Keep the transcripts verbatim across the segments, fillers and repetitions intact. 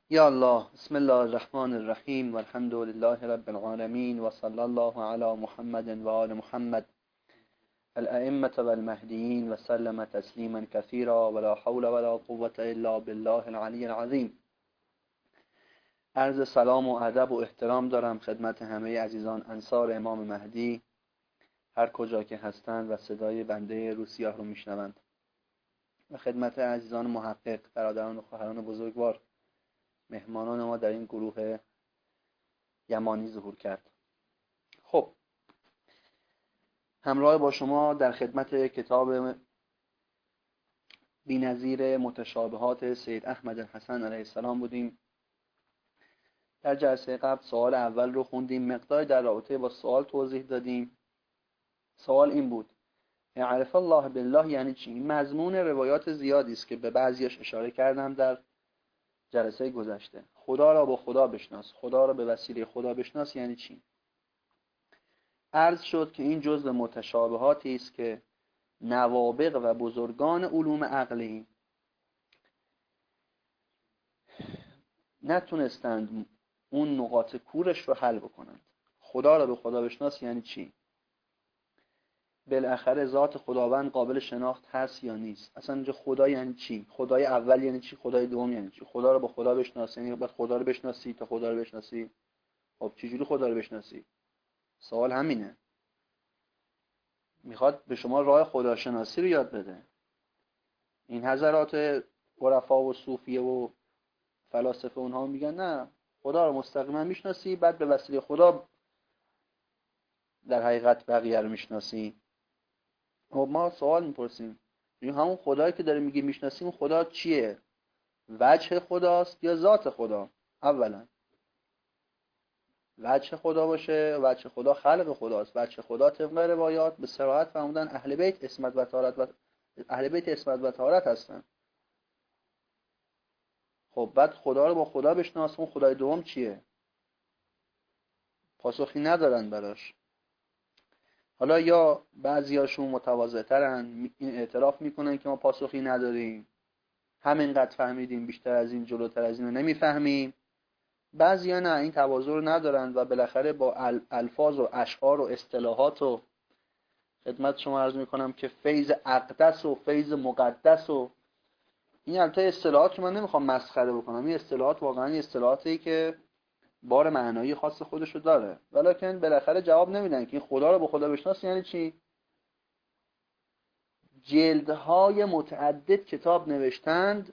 یا الله، بسم الله الرحمن الرحیم و الحمد لله رب العالمین و صلی الله علی محمد و آل محمد الائمة و المهدیین و سلم تسلیما کثیرا ولا حول ولا قوة الا بالله العلی العظیم. عرض سلام و ادب و احترام دارم خدمت همه عزیزان انصار امام مهدی هر کجا که هستند و صدای بنده روسیاه رو میشنوند، و خدمت عزیزان محقق، برادران و خواهران بزرگوار، مهمانان ما در این گروه یمانی ظهور کرد. خب، همراه با شما در خدمت کتاب بی‌نظیر متشابهات سید احمد الحسن علیه السلام بودیم. در جلسه قبل سوال اول رو خوندیم، مقدار در رابطه با سوال توضیح دادیم. سوال این بود: اعرف الله بالله یعنی چی؟ مضمون روایات زیادی است که به بعضیش اشاره کردم در جلسه گذشته. خدا را با خدا بشناس، خدا را به وسیله خدا بشناس یعنی چی؟ عرض شد که این جزء متشابهاتی است که نوابغ و بزرگان علوم عقلی نتونستند اون نقاط کورش رو حل بکنند. خدا را به خدا بشناس یعنی چی؟ بالاخره ذات خداوند قابل شناخت هست یا نیست؟ اصلا اینجا خدا یعنی چی؟ خدای اول یعنی چی؟ خدای دوم یعنی چی؟ خدا را به خدا بشناس یعنی باید خدا رو بشناسی تا خدا رو بشناسی. خب چجوری خدا رو بشناسی؟ سوال همینه. میخواد به شما راه خداشناسی رو یاد بده. این حضرات عرفا و صوفیه و فلاسفه اونها میگن نه، خدا رو مستقیما میشناسی، بعد به وسیله خدا در حقیقت بقیه رو میشناسی. خب ما سوال میپرسیم، این همون خدایی که داره میگه میشناسی، اون خدا چیه؟ وجه خداست یا ذات خدا؟ اولا وجه خدا باشه، وجه خدا خلق خداست. وجه خدا طبق روایات به صراحت فرمودن اهل بیت عصمت و طهارت و اهل بیت عصمت و طهارت هستن. خب بعد خدا رو با خدا بشناس، اون خدای دوم چیه؟ پاسخی ندارن براش. حالا یا بعضیاشون متواضع‌ترن، این اعتراف میکنن که ما پاسخی نداریم، همینقدر فهمیدیم، بیشتر از این جلوتر از این رو نمیفهمیم. بعضیا نه، این تواضع رو ندارن و بالاخره با الفاظ و اشعار و اصطلاحات و خدمت شما عرض میکنم که فیض اقدس و فیض مقدس و این البته اصطلاحات رو من نمیخوام مسخره بکنم، این اصطلاحات واقعا اصطلاحاتی که بار معنایی خاص خودشو داره، ولیکن بالاخره جواب نمیدن که این خدا رو به خدا بشناس یعنی چی. جلدهای متعدد کتاب نوشتند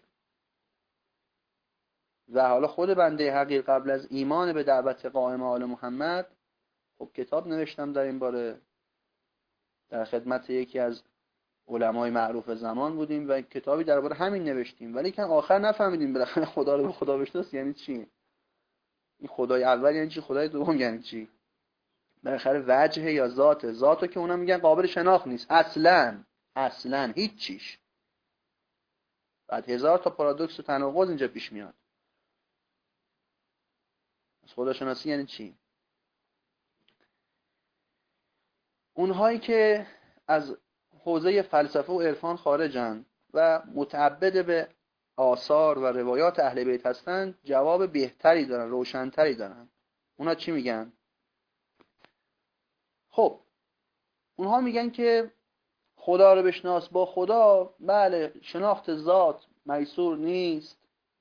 و حالا خود بنده حقیر قبل از ایمان به دعوت قائم آل محمد خب کتاب نوشتم در این باره، در خدمت یکی از علمای معروف زمان بودیم و کتابی درباره همین نوشتیم، ولی که آخر نفهمیدیم بالاخره خدا رو به خدا بشناس یعنی چی. این خدای اول یعنی چی؟ خدای دوم یعنی چی؟ بالاخره وجه یا ذات ذاتو که اونا میگن قابل شناخت نیست اصلا، اصلا هیچ چیش. بعد هزار تا پارادوکس و تناقض اینجا پیش میاد. از خداشناسی یعنی چی؟ اونهایی که از حوزه فلسفه و عرفان خارجن و متعبد به آثار و روایات اهل بیت هستن جواب بهتری دارن، روشنتری دارن. اونا چی میگن؟ خب اونها میگن که خدا رو بشناس، با خدا بله شناخت ذات میسور نیست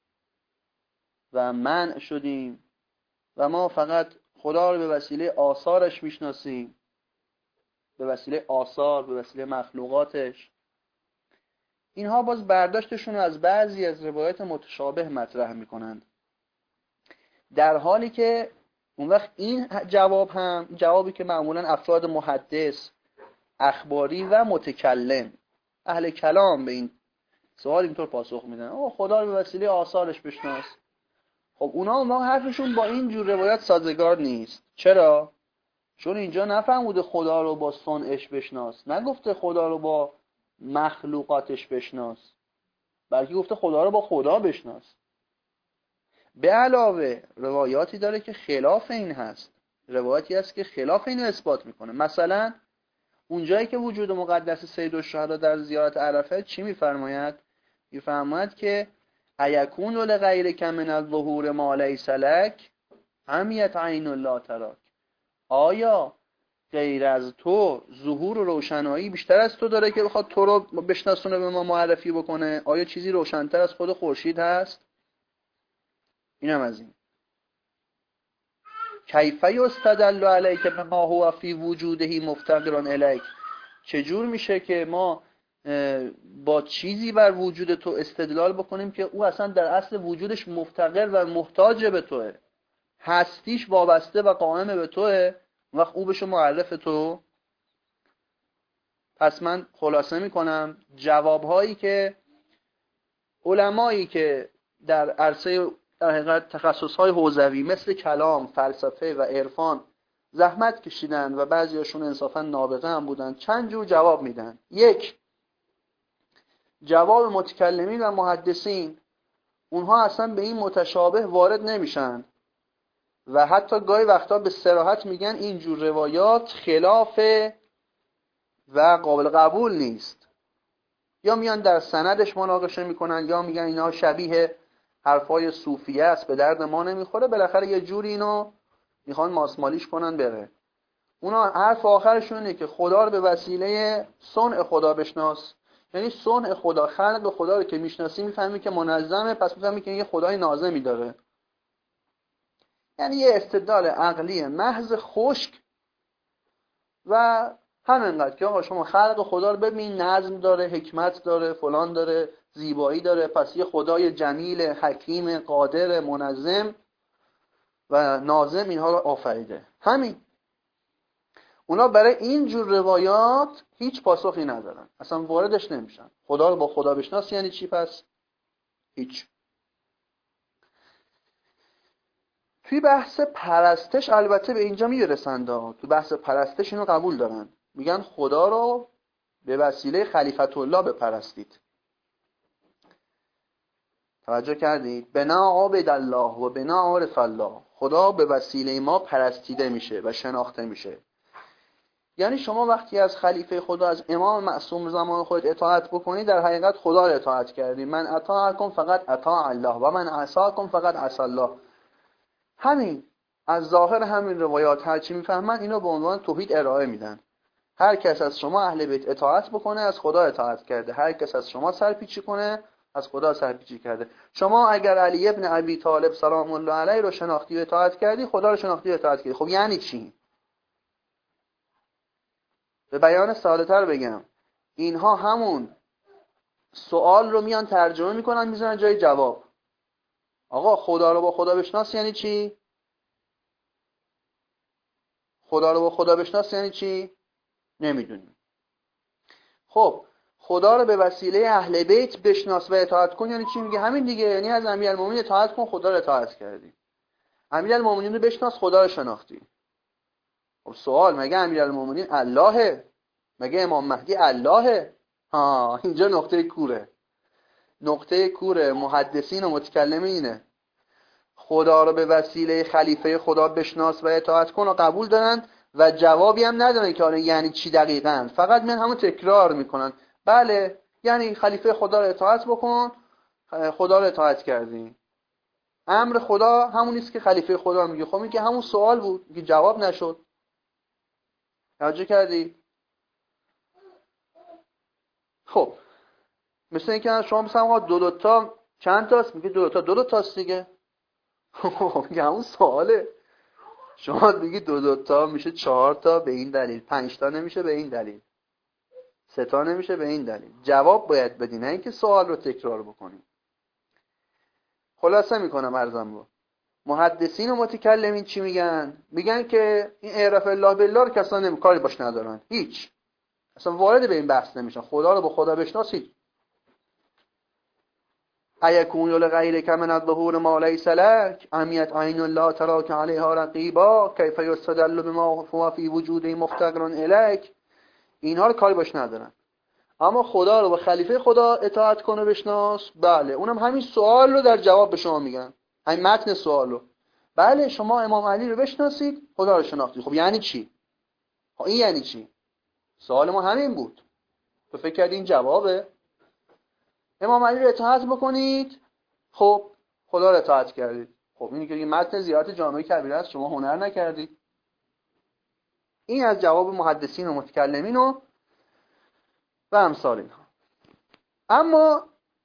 و منع شدیم و ما فقط خدا رو به وسیله آثارش میشناسیم، به وسیله آثار، به وسیله مخلوقاتش. اینها باز برداشتشون از بعضی از روایات متشابه مطرح میکنند، در حالی که اون وقت این جواب هم جوابی که معمولا افراد محدث، اخباری و متکلم، اهل کلام به این سوال اینطور پاسخ میدن: آه خدا رو به وسیله آثارش بشناس. خب اونا ما حرفشون با این جور روایات سازگار نیست. چرا؟ چون اینجا نفهموده خدا رو با صنعش بشناس، نگفته خدا رو با مخلوقاتش بشناس، بلکه گفته خدا رو با خدا بشناس. به علاوه روایاتی داره که خلاف این هست، روایاتی هست که خلاف اینو اثبات میکنه. مثلا اونجایی که وجود مقدس سید الشهدا در زیارت عرفه چی میفرماید؟ میفرماید که ایکون لغیرک من الظهور ما لیس لک عمیت عین لا تراک. آیا غیر از تو ظهور و روشنایی بیشتر از تو داره که بخواد تو رو بشناسونه، به ما معرفی بکنه؟ آیا چیزی روشنتر از خود خورشید هست؟ اینم از این. کیف یستدل علیک بما هو فی وجوده مفتقر الیک. چجور میشه که ما با چیزی بر وجود تو استدلال بکنیم که او اصلا در اصل وجودش مفتقر و محتاج به توه، هستیش وابسته و قائم به توه، وقت او بشه معرف تو؟ پس من خلاصه میکنم جوابهایی که علمایی که در عرصه در حقیقت تخصصهای حوزوی مثل کلام، فلسفه و عرفان زحمت کشیدن و بعضیاشون انصافا نابغه هم بودن، چند جور جواب میدن. یک، جواب متکلمین و محدثین، اونها اصلا به این متشابه وارد نمیشن و حتی گاهی وقتا به صراحت میگن این جور روایات خلاف و قابل قبول نیست. یا میان در سندش مناقشه میکنن، یا میگن اینا شبیه حرفای صوفیه است، به درد ما نمیخوره، بالاخره یه جوری اینو میخوان ماسمالیش کنن بره. اونا حرف آخرشون اینه که خدا رو به وسیله صنع خدا بشناس. یعنی صنع خدا، خلق خدا رو که میشناسی میفهمی که منظمه، پس میفهمی که یه خدای ناظمی داره. یعنی یه استدلال عقلی محض خشک و همینقدر که آقا شما خلق خدا رو ببین، نظم داره، حکمت داره، فلان داره، زیبایی داره، پس یه خدای جمیل، حکیم، قادر، منظم و ناظم اینها رو آفریده. همین. اونا برای این جور روایات هیچ پاسخی ندارن، اصلا واردش نمیشن. خدا رو با خدا بشناس یعنی چی پس؟ هیچ. توی بحث پرستش البته به اینجا میرسند. تو بحث پرستش اینو قبول دارن، میگن خدا رو به وسیله خلیفت الله بپرستید. توجه کردید؟ بنا عبد الله و بنا عرف الله. خدا به وسیله ما پرستیده میشه و شناخته میشه. یعنی شما وقتی از خلیفه خدا، از امام معصوم زمان خودت اطاعت بکنی، در حقیقت خدا رو اطاعت کردی. من اطاعکم فقط اطاع الله و من عصاکم فقط عصا الله. همین. از ظاهر همین روایات هرچی میفهمن اینو به عنوان توحید ارائه میدن. هر کس از شما اهل بیت اطاعت بکنه از خدا اطاعت کرده، هر کس از شما سرپیچی کنه از خدا سرپیچی کرده. شما اگر علی ابن ابی طالب سلام الله علیه رو شناختی و اطاعت کردی، خدا رو شناختی و اطاعت کردی. خب یعنی چی؟ به بیان ساده‌تر بگم، اینها همون سوال رو میان ترجمه میکنن میذارن جای جواب. آقا خدا رو با خدا بشناس یعنی چی؟ خدا رو با خدا بشناس یعنی چی؟ نمیدونیم. خب خدا رو به وسیله اهل بیت بشناس و اطاعت کن یعنی چی؟ میگه همین دیگه، یعنی از امیرالمومنین اطاعت کن، خدا رو اطاعت کردی. امیرالمومنین رو بشناس، خدا رو شناختی. خب سوال، مگه امیرالمومنین اللهه؟ مگه امام مهدی اللهه؟ ها، اینجا نقطه کوره. نقطه کوره محدثین و متکلمینه. خدا رو به وسیله خلیفه خدا بشناس و اطاعت کن و قبول دارن و جوابی هم ندارن که آره یعنی چی دقیقاً. فقط من همون تکرار میکنن. بله یعنی خلیفه خدا رو اطاعت بکن، خدا رو اطاعت کردی. امر خدا همون نیست که خلیفه خدا میگه. خب این که همون سوال بود که جواب نشد. توجه کردی؟ خب مثل اینکه شما مثلا دو دو تا چند تاست؟ میگه دو دو تا دو دو تاست دیگه. خب میگه همون سواله. شما میگی دو دو تا میشه چهار تا به این دلیل، پنج تا نمیشه به این دلیل، سه تا نمیشه به این دلیل. جواب باید بدی، نه اینکه سوال رو تکرار بکنی. خلاصه میکنم عرضم رو. محدثین و متکلمین چی میگن؟ میگن که این اعراف الله بالله رو کسا نمیکاری باش ندارن، هیچ، اصلا وارد به این بحث نمیشن. خدا رو با خدا بشناسید. ایکون لغیرک من الظهور ما لیس لک عمیت عین لا تراک علیها رقیبا کیف یستدل بما هو فی وجوده مفتقر الیک. اینها رو کاری باش ندارن. اما خدا رو با خلیفه خدا اطاعت کنه بشناس، بله اونم همین سوال رو در جواب به شما میگن، همین متن سوال رو. بله شما امام علی رو بشناسید، خدا رو شناختید. خب یعنی چی؟ خب این یعنی چی؟ سوال ما همین بود. تو فکر کردی این جوابه؟ امام علی رو اطاعت بکنید، خب خدا رو اطاعت کردید. خب اینی که متن زیارت جامعه کبیره است، شما هنر نکردید. این از جواب محدثین و متکلمین و و امثال اینها. اما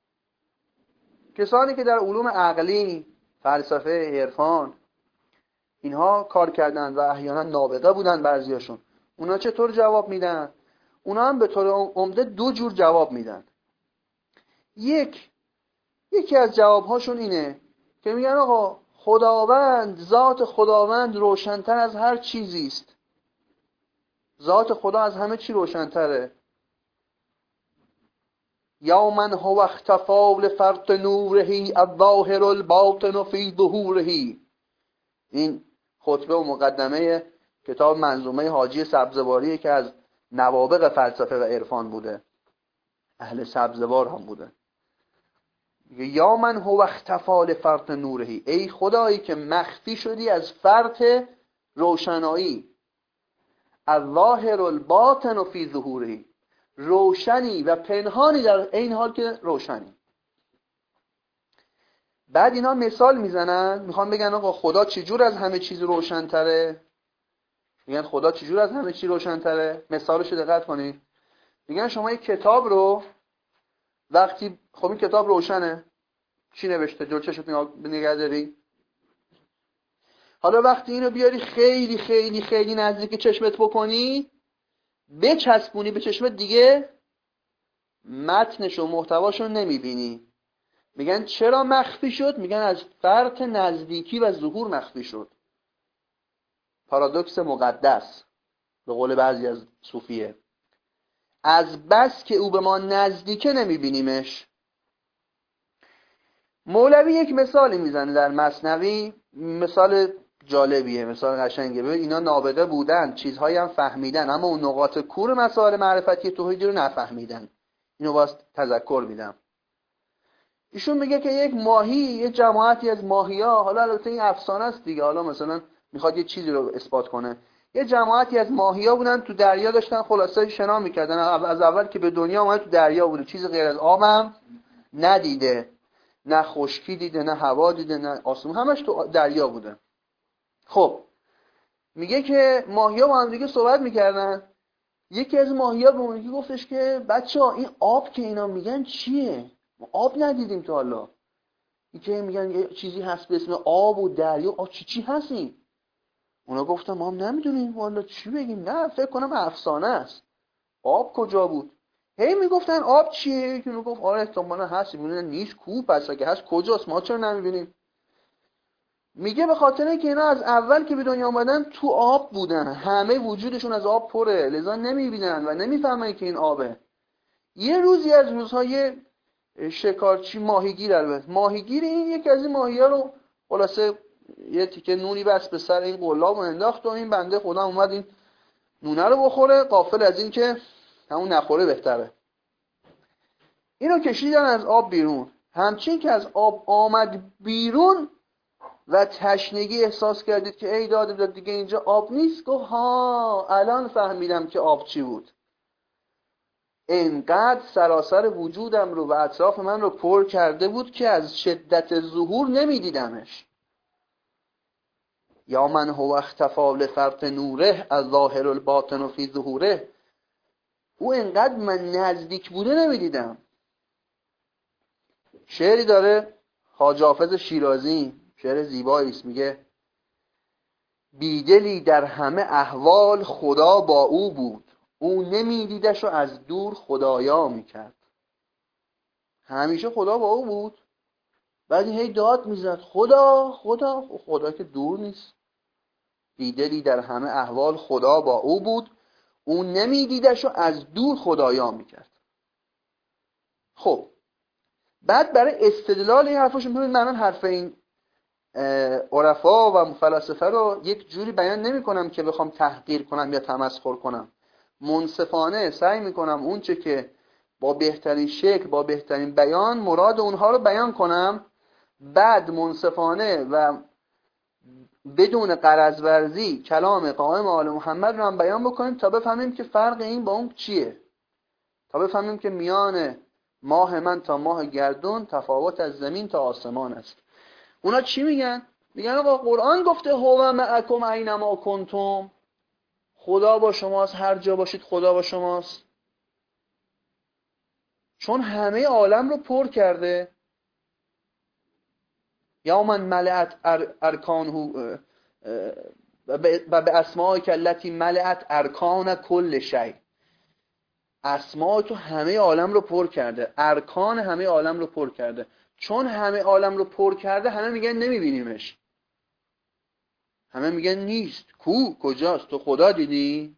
کسانی که در علوم عقلی، فلسفه، عرفان اینها کار کردن و احیانا نابغه بودن بعضیاشون، اونا چطور جواب میدن؟ اونا هم به طور عمده دو جور جواب میدن. یک یکی از جوابهاشون اینه که میگن آقا خداوند، ذات خداوند روشن‌تر از هر چیزی است. ذات خدا از همه چی روشن‌تره. یا من هو اختفا لفرط نوره الظاهر الباطن فی ظهوره. این خطبه و مقدمه کتاب منظومه حاجی سبزواریه که از نوابغ فلسفه و عرفان بوده، اهل سبزوار هم بوده. یا من هو اختفا لفرط نوره، ای خدایی که مخفی شدی از فرط روشنایی، الظاهر الباطن فی ظهوره، روشنی و پنهانی در این حال که روشنی. بعد اینا مثال میزنن، میخوان بگن آقا خدا چجور از همه چیز روشن‌تره؟ میگن خدا چجور از همه چیز روشن‌تره؟ مثالشو دقت کنید. میگن شما یک کتاب رو وقتی، خب این کتاب روشنه، چی نوشته؟ جلوی چشمت نگه داری؟ حالا وقتی اینو بیاری خیلی خیلی خیلی نزدیک چشمت بکنی، بچسبونی به چشمت، دیگه متنش و محتواشو نمیبینی. میگن چرا مخفی شد؟ میگن از فرط نزدیکی و ظهور مخفی شد. پارادوکس مقدس به قول بعضی از صوفیه. از بس که او به ما نزدیکه نمیبینیمش. مولوی یک مثالی میزنه در مثنوی، مثال جالبیه، مثال قشنگه. ببین اینا نابغه بودن، چیزهایی هم فهمیدن، اما اون نقاط کور مسائل معرفتی توحیدی رو نفهمیدن. اینو باز تذکر میدم. ایشون میگه که یک ماهی، یک جماعتی از ماهی‌ها، حالا البته این افسانه است دیگه، حالا مثلا میخواد یه چیزی رو اثبات کنه، یه جماعتی از ماهی‌ها بودن تو دریا، داشتن خلاصه شنا میکردن. از اول که به دنیا اومده تو دریا بوده، چیز غیر از آب هم ندیده، نه خشکی دیده، نه هوا دیده، نه آسمون، همش تو دریا بوده. خب میگه که ماهی‌ها با هم دیگه صحبت میکردن. یکی از ماهی‌ها به اون گفتش که بچه‌ها این آب که اینا میگن چیه؟ ما آب ندیدیم تا حالا. این که میگن یه چیزی هست به اسم آب و دریا، آ چی چی هست این؟ اونا گفتن ما هم نمیدونیم والا چی بگیم، نه فکر کنم افسانه است. آب کجا بود؟ هی میگفتن آب چیه؟ که میگفت آره احتمالاً هست، میگن نیست، کو پس اگه هست کجاست، ما چرا نمیبینیم؟ میگه به خاطر اینکه اینا از اول که به دنیا اومدن تو آب بودن، همه وجودشون از آب پره، لذا نمیبینن و نمیفهمن که این آبه. یه روزی از روزهای شکارچی، ماهیگیر، البته ماهیگیر، این یکی از این ماهی‌ها رو خلاصه یه تیکه نونی بس به سر این قلاب و انداخت و این بنده خدا اومد این نونه رو بخوره، غافل از این که همون نخوره بهتره. اینو کشیدن از آب بیرون. همچین که از آب آمد بیرون و تشنگی احساس کردید که ای داد داد دیگه اینجا آب نیست، گفت ها الان فهمیدم که آب چی بود. اینقدر سراسر وجودم رو و اطراف من رو پر کرده بود که از شدت ظهور نمیدیدمش. یا من هو اختفا لفرط نوره الظاهر الباطن فی ظهوره. او اینقدر من نزدیک بوده نمیدیدم. شعری داره خواجه حافظ شیرازی، شعر زیبایی است، میگه بیدلی در همه احوال خدا با او بود، او نمیدیدش و از دور خدایا میکرد. همیشه خدا با او بود، بعد هی داد میزد خدا خدا، خدا که دور نیست. بیدلی در همه احوال خدا با او بود، او نمیدیدش و از دور خدایا میکرد. خب بعد برای استدلال این حرفاشون ببینید، من حرف این عرفا و فلاسفه رو یک جوری بیان نمی کنم که بخوام تحقیر کنم یا تمسخر کنم. منصفانه سعی می کنم اون چه که با بهترین شکل، با بهترین بیان مراد اونها رو بیان کنم، بعد منصفانه و بدون غرض ورزی کلام قائم آل محمد رو هم بیان بکنیم تا بفهمیم که فرق این با اون چیه، تا بفهمیم که میان ماه من تا ماه گردون تفاوت از زمین تا آسمان است. اونا چی میگن؟ میگن آقا قرآن گفته هو معکم اینما کنتم، خدا با شماست، هر جا باشید خدا با شماست. چون همه عالم رو پر کرده. یا من ملعت ارکانه و به اسماء کلتی ملعت ارکان کل شیء، اسماء تو همه عالم رو پر کرده، ارکان همه عالم رو پر کرده. چون همه عالم رو پر کرده همه میگن نمیبینیمش، همه میگن نیست، کو کجاست، تو خدا دیدی؟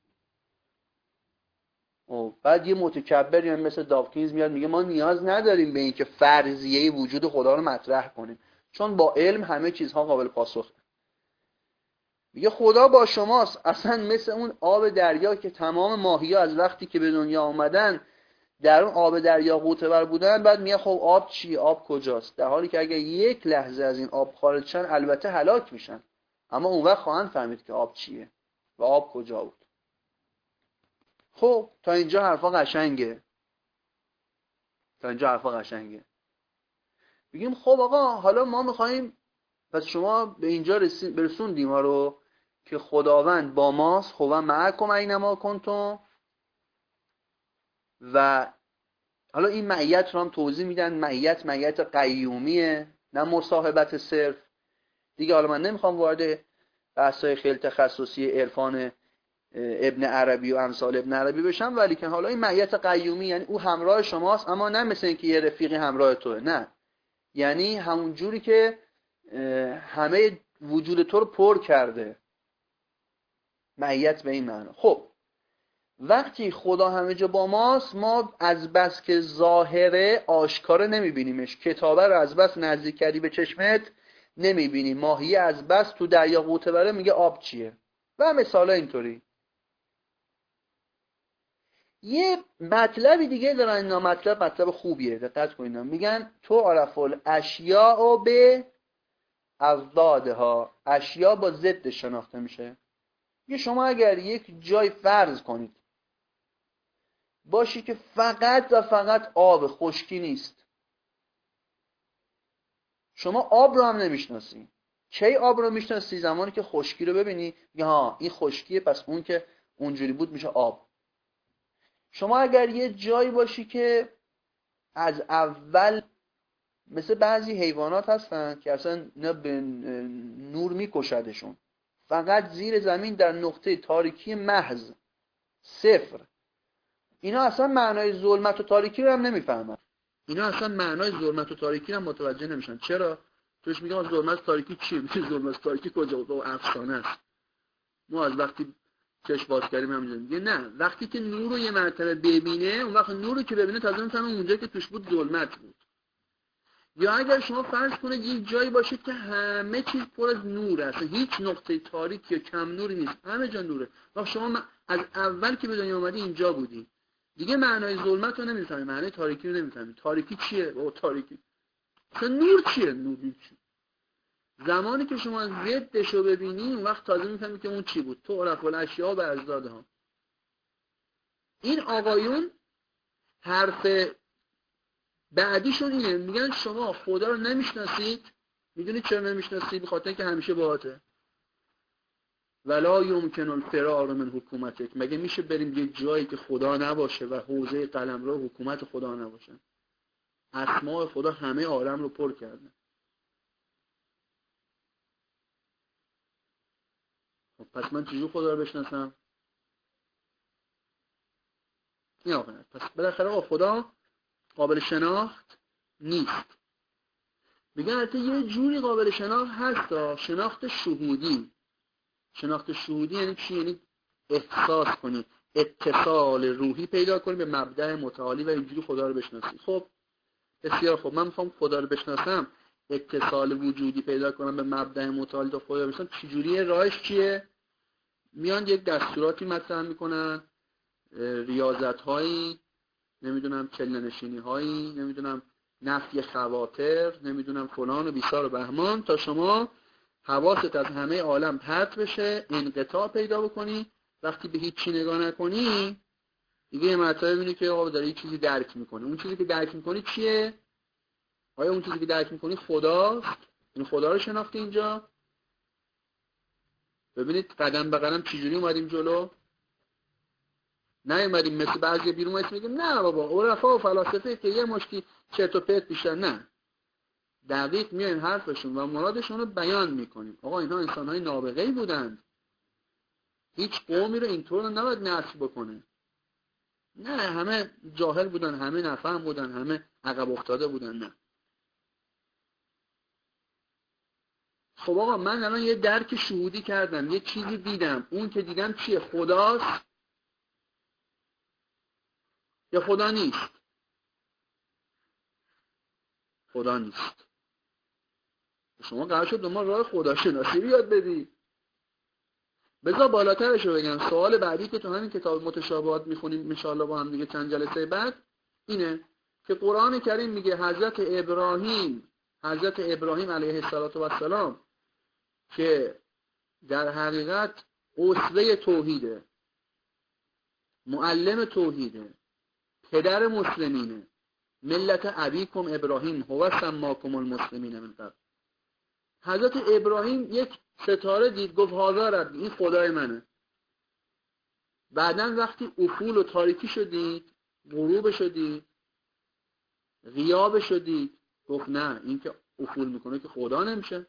و بعد یه متکبر یعنی مثل داوکینز میاد میگه ما نیاز نداریم به این که فرضیه وجود خدا رو مطرح کنیم، چون با علم همه چیزها قابل پاسخه. میگه خدا با شماست، اصلا مثل اون آب دریا که تمام ماهی‌ها از وقتی که به دنیا آمدن در اون آب دریا غوطه‌ور بودن، بعد میگه خب آب چی، آب کجاست؟ در حالی که اگر یک لحظه از این آب خارج شن البته هلاک میشن، اما اون وقت خواهند فهمید که آب چیه و آب کجا بود. خب تا اینجا حرفا قشنگه، تا اینجا حرفا قشنگه. بگیم خب آقا حالا ما میخوایم، پس شما به اینجا برسوندیم ما رو که خداوند با ماست، هو معکم اینما کنتم، و حالا این معیت رو هم توضیح میدن. معیت معیت قیومیه، نه مصاحبت صرف. دیگه حالا من نمیخوام وارد بحث‌های خیلی تخصصی عرفان ابن عربی و امثال ابن عربی بشم، ولی که حالا این معیت قیومی یعنی او همراه شماست، اما نه مثل اینکه یه رفیقی همراه توه، نه، یعنی همون جوری که همه وجود تو رو پر کرده. معیت به این معنی. خب وقتی خدا همه جا با ماست، ما از بس که ظاهره آشکار نمیبینیمش. کتابه رو از بس نزدیک کردی به چشمت نمیبینی، ماهی از بس تو دریا غوطه بره میگه آب چیه، و مثالا اینطوری. یه مطلبی دیگه دارن اینا، مطلب مطلب خوبیه، دقت کنید. میگن تو عرف الاشیاء به اضدادها، اشیا با ضد شناخته میشه. یه شما اگر یک جای فرض کنید باشی که فقط و فقط آب، خشکی نیست، شما آب رو هم نمیشناسی. کی آب رو میشناسی؟ زمانی که خشکی رو ببینی میگه ها این خشکیه، پس اون که اونجوری بود میشه آب. شما اگر یه جایی باشی که از اول مثل بعضی حیوانات هستن که اصلا نه به نور میکشدشون، فقط زیر زمین در نقطه تاریکی محض صفر، اینا اصلا معنای ظلمت و تاریکی رو هم نمیفهمن. اینا اصلا معنای ظلمت و تاریکی رو هم متوجه نمیشن. چرا؟ توش میگم ظلمت و تاریکی چیه؟ میگه ظلمت و تاریکی کجا بود؟ و افسانه است. ما از وقتی چشم باز کردیم همینجوری میگه نه، وقتی که نور رو یه مرتبه ببینه، اون وقت نور رو که ببینه تازه میفهمه اونجا که توش بود ظلمت بود. یا اگر شما فرض کنید یک جایی باشید که همه چیز پر از نور است، هیچ نقطه تاریک یا کم نوری نیست، همه جا نوره، و شما از اول که به دنیا اومدی اینجا بودی، دیگه معنای ظلمت رو نمیفهمی، معنای تاریکی رو نمیفهمی. تاریکی چیه؟ او تاریکی اصلا نور چیه؟ نور چیه؟ زمانی که شما ضدش رو ببینی اون وقت تازه میفهمی که اون چی بود. تو عرف الاشیاء به اضدادها. این آقایون حرف بعدیشون اینه، میگن شما خدا رو نمیشناسید. میدونید چرا نمیشناسید؟ بخاطر اینکه همیشه باهاته. ولا یمکن الفرار من حکومتک، مگه میشه بریم یه جایی که خدا نباشه و حوزه قلمرو حکومت خدا نباشه؟ اسماء خدا همه عالم رو پر کرده. خب پس من چجور خدا رو بشناسم؟ این آقا پس بالاخره خدا قابل شناخت نیست. میگن البته یه جوری قابل شناخت هست، شناخت شهودی. شناخت شهودی یعنی چی؟ یعنی احساس کنی، اتصال روحی پیدا کنی به مبدأ متعالی و اینجوری خدا رو بشناسی. خب بسیار خب، من میخوام خدا رو بشناسم، اتصال وجودی پیدا کنم به مبدأ متعالی تا خدا رو بشناسم. چجوریه؟ راهش چیه؟ میان یک دستوراتی مطرح میکنن، ریاضت هایی، نمیدونم چله نشینی هایی، نمیدونم نفی خواطر، نمیدونم فلان و بیسار و بهمان، تا شما حواست از همه عالم پرت بشه، انقطاع پیدا بکنی. وقتی به هیچ چی نگاه نکنی دیگه یه مرتبه میبینی که آقا داره یه چیزی درک میکنه. اون چیزی که درک میکنی چیه؟ آیا اون چیزی که درک میکنی خداست؟ این خدا رو شناختی اینجا؟ ببینید قدم به قدم چجوری اومدیم جلو. نه اومدیم مثل بعضی بیرون وایس میگیم نه بابا عرفا و فلاسفه که یه مشتی چرت و پرت بیشتر. نه، دقیق میایم حرفشون و مرادشون رو بیان میکنیم. آقا اینها انسانهای نابغه‌ای بودند، هیچ قومی رو اینطور نباید نصب بکنه. نه همه جاهل بودن، همه نفهم بودن، همه عقب افتاده بودن. نه. خب آقا من الان یه درک شهودی کردم، یه چیزی دیدم. اون که دیدم چیه؟ خداست یا خدا نیست؟ خدا نیست. شما قرار شد ما راه خداشناسی رو یاد بدی. بذار بالاترش رو بگم. سوال بعدی که تو همین کتاب متشابهات میخونیم انشاءالله با هم دیگه چند جلسه بعد اینه که قرآن کریم میگه حضرت ابراهیم حضرت ابراهیم علیه السلام که در حقیقت اسوه توحیده، معلم توحیده، پدر مسلمینه، ملت ابیکم ابراهیم هو سماکم المسلمین من قبل. حضرت ابراهیم یک ستاره دید، گفت هذا ربی، این خدای منه. بعدن وقتی افول و تاریکی شدید، غروب شدید، غیاب شدید، گفت نه این که افول میکنه که خدا نمیشه.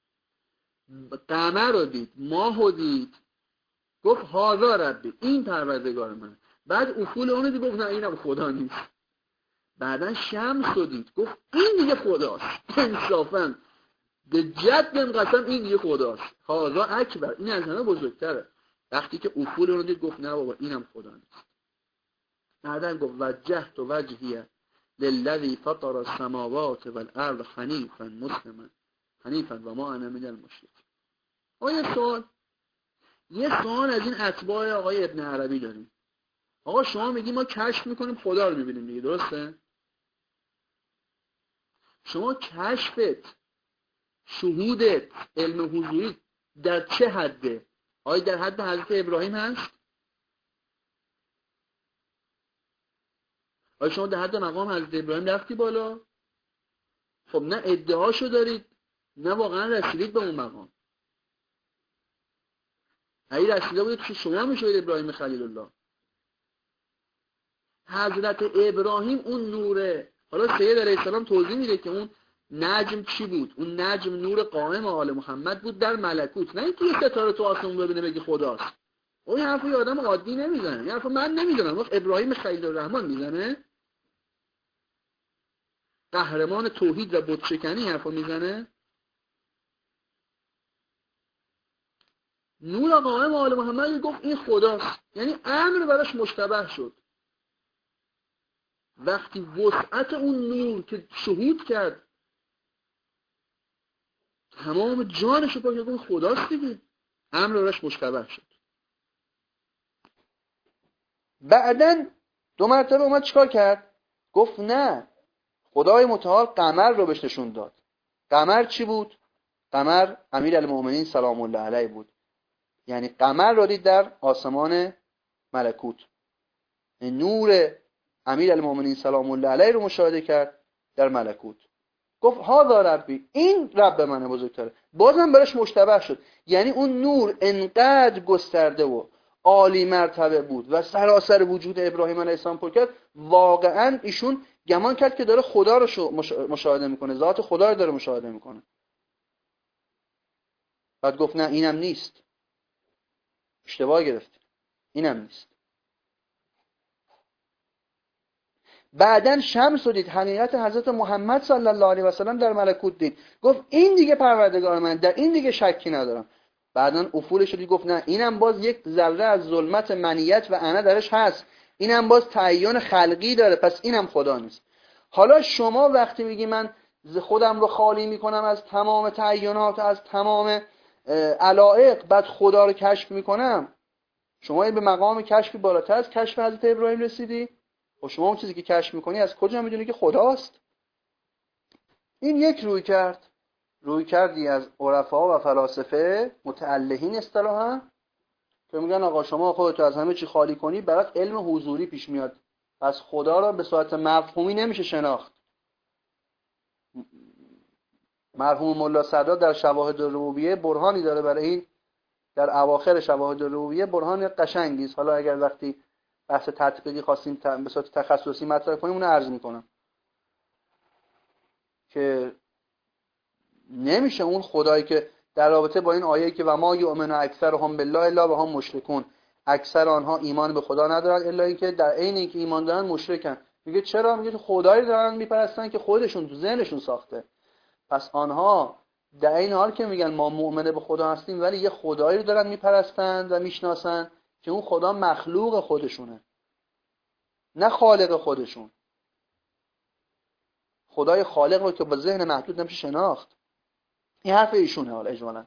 قمر رو دید، ماه رو دید، گفت هذا ربی، این پروردگار منه. بعد افول اون رو دید، گفت نه اینم خدا نیست. بعدن شمس رو دید، گفت این دیگه خداست. انصافا به جد قسم این دیگه خداست. هذا اکبر، این از همه بزرگتره. وقتی که افول اون رو دید گفت نه بابا اینم خدا نیست. بعدن گفت وجهت وجهی للذی فطر السماوات والارض حنیفا مسلما حنیفا و ما انا من المشرکین. آیا سوال یه سوال از این اتباع آقای ابن عربی داریم. آقا شما میگی ما کشف میکنیم خدا رو میبینیم دیگه، درسته؟ شما کشفت، شهودت، علم حضوری در چه حده؟ آیا در حد حضرت ابراهیم هست؟ آیا شما در حد مقام حضرت ابراهیم رفتی بالا؟ خب نه ادعاشو دارید نه واقعا رسیدید به اون مقام. اگه رسیده بودید که شما میشوید ابراهیم خلیل الله. حضرت ابراهیم اون نوره. حالا سید علیه السلام توضیح میده که اون نجم چی بود. اون نجم نور قائم آل محمد بود در ملکوت، نه اینکه یه ستاره تو آسمون ببینه بگی خداست. اون حرفو یه آدم عادی نمیزنه. این حرفو من نمیزنم، وقت ابراهیم خلیل الرحمن میزنه، قهرمان توحید و بت شکنی حرفو میزنه. نور قائم آل محمد گفت این خداست، یعنی امر براش مشتبه شد. وقتی وسعت اون نور که شهود کرد تمام جانش رو پاک گفت خداست دیگه، امر براش مشتبه شد. بعدن دو مرتبه اومد چیکار کرد؟ گفت نه خدای متعال قمر رو بهش نشون داد. قمر چی بود؟ قمر امیرالمؤمنین سلام الله علیه بود. یعنی قمر رو دید در آسمان ملکوت، نور امیرالمؤمنین سلام الله علیه رو مشاهده کرد در ملکوت. گفت هذا ربی، این رب منه بزرگتره. بازم براش مشتبه شد. یعنی اون نور انقدر گسترده و عالی مرتبه بود و سراسر وجود ابراهیم علیه السلام پر کرد، واقعا ایشون گمان کرد که داره خدا رو مشاهده میکنه، ذات خدا رو داره مشاهده میکنه. بعد گفت نه اینم نیست، اشتباه گرفت، اینم نیست. بعدن شمس رو دید، حقیقت حضرت محمد صلی الله علیه و سلم در ملکوت دید، گفت این دیگه پروردگار من، در این دیگه شکی ندارم. بعدن افولش رو دید، گفت نه اینم باز یک ذره از ظلمت منیت و انا درش هست، اینم باز تعین خلقی داره، پس اینم خدا نیست. حالا شما وقتی میگی من خودم رو خالی میکنم از تمام تعینات، از تمام علایق، بعد خدا رو کشف میکنم، شما به مقام کشفی بالاتر از کشف حضرت ابراهیم رسیدی؟ و شما اون چیزی که کشف میکنی از کجا میدونی که خداست؟ این یک روی کرد روی کردی از عرفا و فلاسفه متعلهین اصطلاحا که میگن آقا شما خودتو از همه چی خالی کنی، برات علم حضوری پیش میاد. پس خدا را به صورت مفهومی نمیشه شناخت. مرحوم ملا صدرا در شواهد الربوبیه برهانی داره برای این، در اواخر شواهد الربوبیه برهان قشنگی است. حالا اگر وقتی بحث تطبیقی خواستیم به صورت تخصصی مطرح کنیم اون رو عرض میکنم که نمیشه اون خدایی که در رابطه با این آیه که و ما یؤمن اکثرهم بالله الا و هم مشرکون، اکثر آنها ایمان به خدا ندارن الا اینکه در عین اینکه ایمان دارن مشرکن. میگه چرا؟ میگه تو خدایی دارن میپرستن که خودشون تو ذهنشون ساخته. پس آنها در این حال که میگن ما مؤمن به خدا هستیم ولی یه خدایی رو دارن میپرستند و میشناسن که اون خدا مخلوق خودشونه، نه خالق خودشون. خدای خالق رو که با ذهن محدود نمیشه شناخت. این حرف ایشونه. حالا اجمالا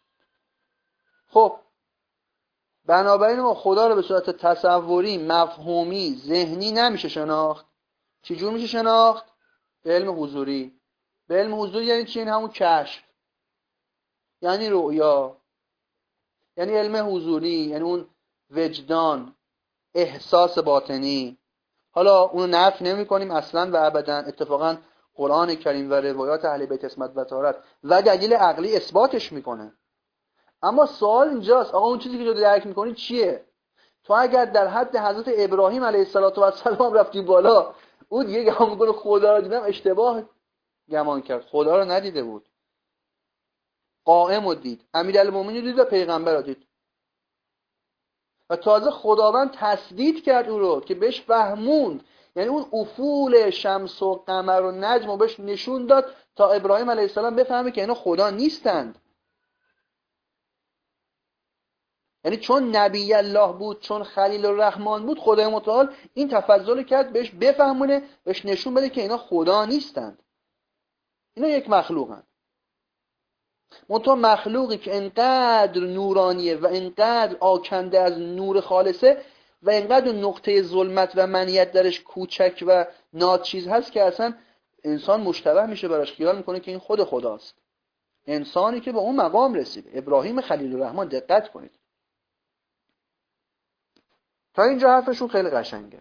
خب بنابراین ما خدا رو به صورت تصوری، مفهومی، ذهنی نمیشه شناخت. چجور میشه شناخت؟ به علم حضوری. به علم حضوری یعنی چی؟ این همون کشف، یعنی رؤیا، یعنی علم حضوری، یعنی اون وجدان، احساس باطنی. حالا اونو نفی نمی کنیم اصلا و ابدا. اتفاقا قرآن کریم و روایات اهل بیت عصمت و طهارت و دلیل عقلی اثباتش میکنه. اما سوال اینجاست آقا اون چیزی که تو درک میکنی چیه؟ تو اگر در حد حضرت ابراهیم علیه السلام رفتی بالا، اون دیگه گمان میکنه خدا رو دیدم، اشتباه گمان کرد. خدا رو ندیده بود، قائم رو دید، امیرالمومنین رو دید و پیغمبر رو دید. و تازه خداوند تسدید کرد او رو که بهش فهموند، یعنی اون افول شمس و قمر و نجم رو بهش نشون داد تا ابراهیم علیه السلام بفهمه که اینا خدا نیستند. یعنی چون نبی الله بود، چون خلیل الرحمن بود، خدای متعال این تفضل کرد بهش بفهمونه، بهش نشون بده که اینا خدا نیستند، اینا یک مخلوقند. منتها مخلوقی که انقدر نورانیه و انقدر آکنده از نور خالصه و انقدر نقطه ظلمت و منیت درش کوچک و ناچیز هست که اصلا انسان مشتبه میشه براش، خیال میکنه که این خود خداست. انسانی که به اون مقام رسیده، ابراهیم خلیل الرحمن. دقت کنید تا اینجا حرفشون خیلی قشنگه.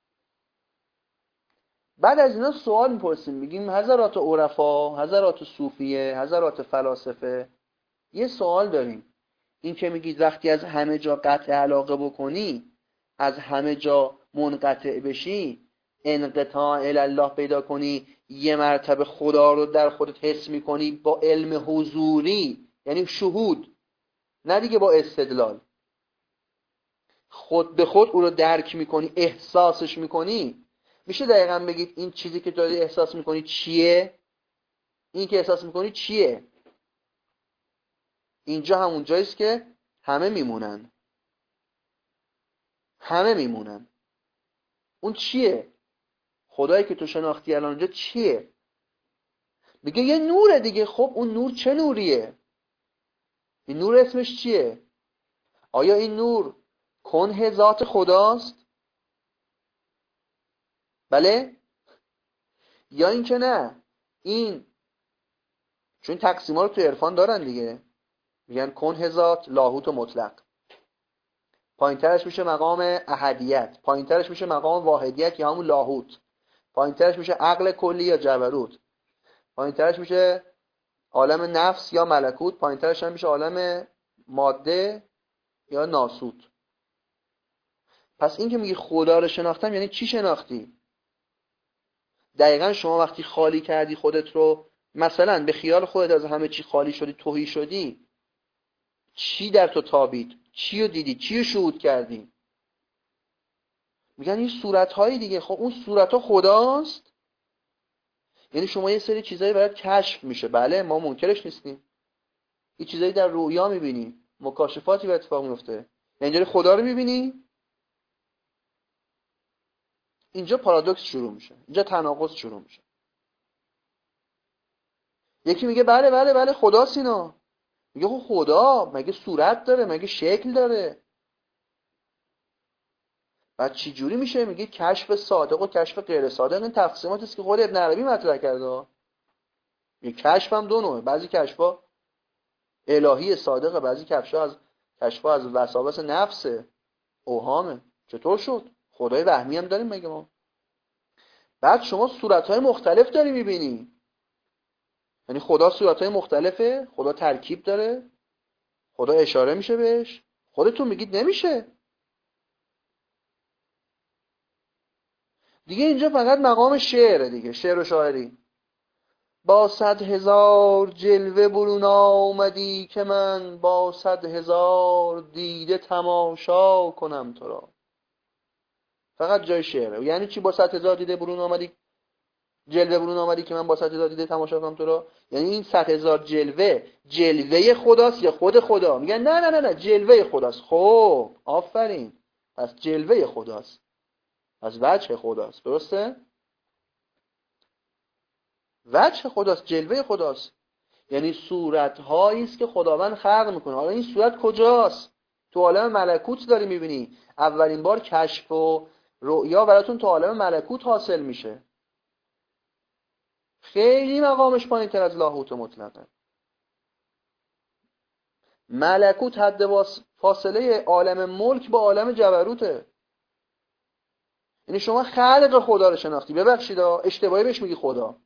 بعد از اینا سوال میپرسیم، میگیم حضرات عرفا، حضرات صوفیه، حضرات فلاسفه، یه سوال داریم. این که میگید وقتی از همه جا قطع علاقه بکنی، از همه جا منقطع بشی، انقطاع الی الله پیدا کنی، یه مرتبه خدا رو در خودت حس میکنی با علم حضوری، یعنی شهود، نه دیگه با استدلال، خود به خود او رو درک میکنی، احساسش میکنی. میشه دقیقا بگید این چیزی که داری احساس میکنی چیه؟ این که احساس میکنی چیه؟ اینجا همون جاییست که همه میمونن. همه میمونن. اون چیه؟ خدایی که تو شناختی الان اونجا چیه؟ میگه یه نوره دیگه. خب اون نور چه نوریه؟ این نور اسمش چیه؟ آیا این نور کنه ذات خداست؟ بله؟ یا این که نه، این چون تقسیما رو تو عرفان دارن دیگه، میگن کنه ذات، لاهوت و مطلق. پایینترش میشه مقام احدیت، پایینترش میشه مقام واحدیت یا همون لاهوت، پایینترش میشه عقل کلی یا جبروت، پایینترش میشه عالم نفس یا ملکوت، پایینترش هم میشه عالم ماده یا ناسوت. پس این که میگی خدا رو شناختم یعنی چی شناختی؟ دقیقا شما وقتی خالی کردی خودت رو، مثلا به خیال خودت از همه چی خالی شدی، تهی شدی، چی در تو تابید؟ چی رو دیدی؟ چی رو شهود کردی؟ میگن این صورت‌هایی دیگه. خب اون صورت‌ها خداست؟ یعنی شما یه سری چیزایی برات کشف میشه. بله، ما منکرش نیستیم. این چیزایی در رویا میبینی، مکاشفاتی به اتفاق میفته، یعنی داری خدا رو میبینی. اینجا پارادوکس شروع میشه، اینجا تناقض شروع میشه. یکی میگه بله بله بله خداست اینا. میگه خب خدا مگه صورت داره؟ مگه شکل داره؟ بعد چی جوری میشه؟ میگه کشف صادق و کشف غیر صادق. این تقسیماتی است که خود ابن عربی مطرح کرده. یه کشف هم دو نوعه، بعضی کشفا الهی صادقه، بعضی کشفا از کشف از وساوس نفسه، اوهامه. چطور شد؟ خدای وهمی هم داریم مگه ما؟ بعد شما صورتهای مختلف داری میبینی، یعنی خدا صورتهای مختلفه، خدا ترکیب داره، خدا اشاره میشه بهش، خودتون میگید نمیشه. دیگه اینجا فقط مقام شعره دیگه، شعر و شاعری. با صد هزار جلوه برون آمدی که من با صد هزار دیده تماشا کنم تو را. فقط جای شعره. یعنی چی با صد هزار دیده برون آمدی، جلوه برون آمدی که من با صد هزار دیده تماشا کنم تو را؟ یعنی این صد هزار جلوه جلوه خداست یا خود خدا؟ میگن نه نه نه نه جلوه خداست. خب آفرین، پس جلوه خداست، از وجه خداست. درسته؟ وجه خداست، جلوه خداست، یعنی صورت هایی است که خداوند خلق میکنه. حالا این صورت کجاست؟ تو عالم ملکوت داری میبینی. اولین بار کشف و رؤیا براتون تو عالم ملکوت حاصل میشه. خیلی مقامش پایین تر از لاهوت مطلقه. ملکوت حد فاصله عالم ملک با عالم جبروته. یعنی شما خالق خدا رو شناختی. ببخشید اشتباهی بهش میگی خدا.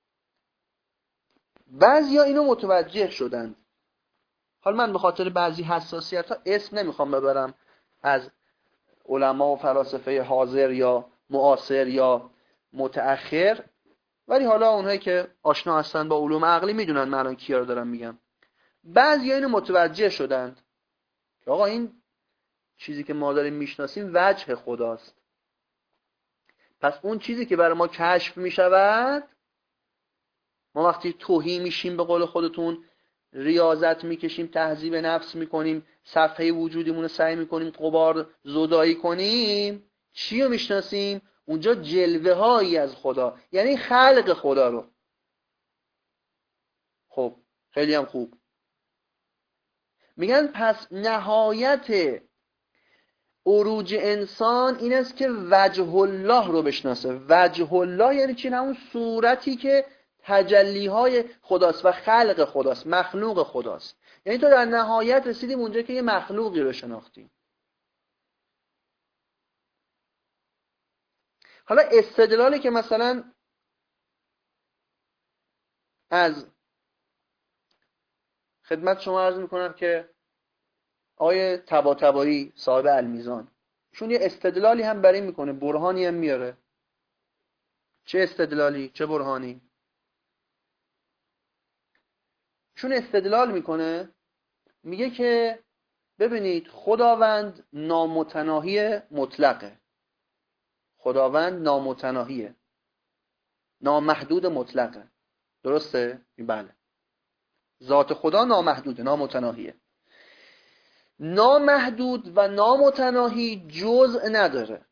بعضیا اینو متوجه شدن. حالا من به خاطر بعضی حساسیت ها اسم نمیخوام ببرم از علما و فلاسفه حاضر یا معاصر یا متأخر، ولی حالا اونهایی که آشنا هستن با علوم عقلی میدونن من الان کیا رو دارم میگم. بعضیا اینو متوجه شدن که آقا این چیزی که ما داریم میشناسیم وجه خداست. پس اون چیزی که برای ما کشف میشود، ما وقتی توهی میشیم به قول خودتون، ریاضت میکشیم، تهذیب نفس میکنیم، صفحه وجودیمون رو سعی میکنیم غبار زدایی کنیم، چی رو میشناسیم؟ اونجا جلوه هایی از خدا، یعنی خلق خدا رو. خب خیلی هم خوب. میگن پس نهایت عروج انسان این است که وجه الله رو بشناسه. وجه الله یعنی چی؟ همون صورتی که تجلیهای خداست و خلق خداست، مخلوق خداست. یعنی تو در نهایت رسیدیم اونجا که یه مخلوقی رو شناختیم. حالا استدلالی که مثلا از خدمت شما عرض میکنم که آیه طباطبایی صاحب المیزان، چون یه استدلالی هم برای میکنه، برهانی هم میاره. چه استدلالی؟ چه برهانی؟ چون استدلال میکنه، میگه که ببینید خداوند نامتناهی مطلقه. خداوند نامتناهیه، نامحدود مطلقه. درسته؟ بله. ذات خدا نامحدوده، نامتناهیه. نامحدود و نامتناهی جزء نداره.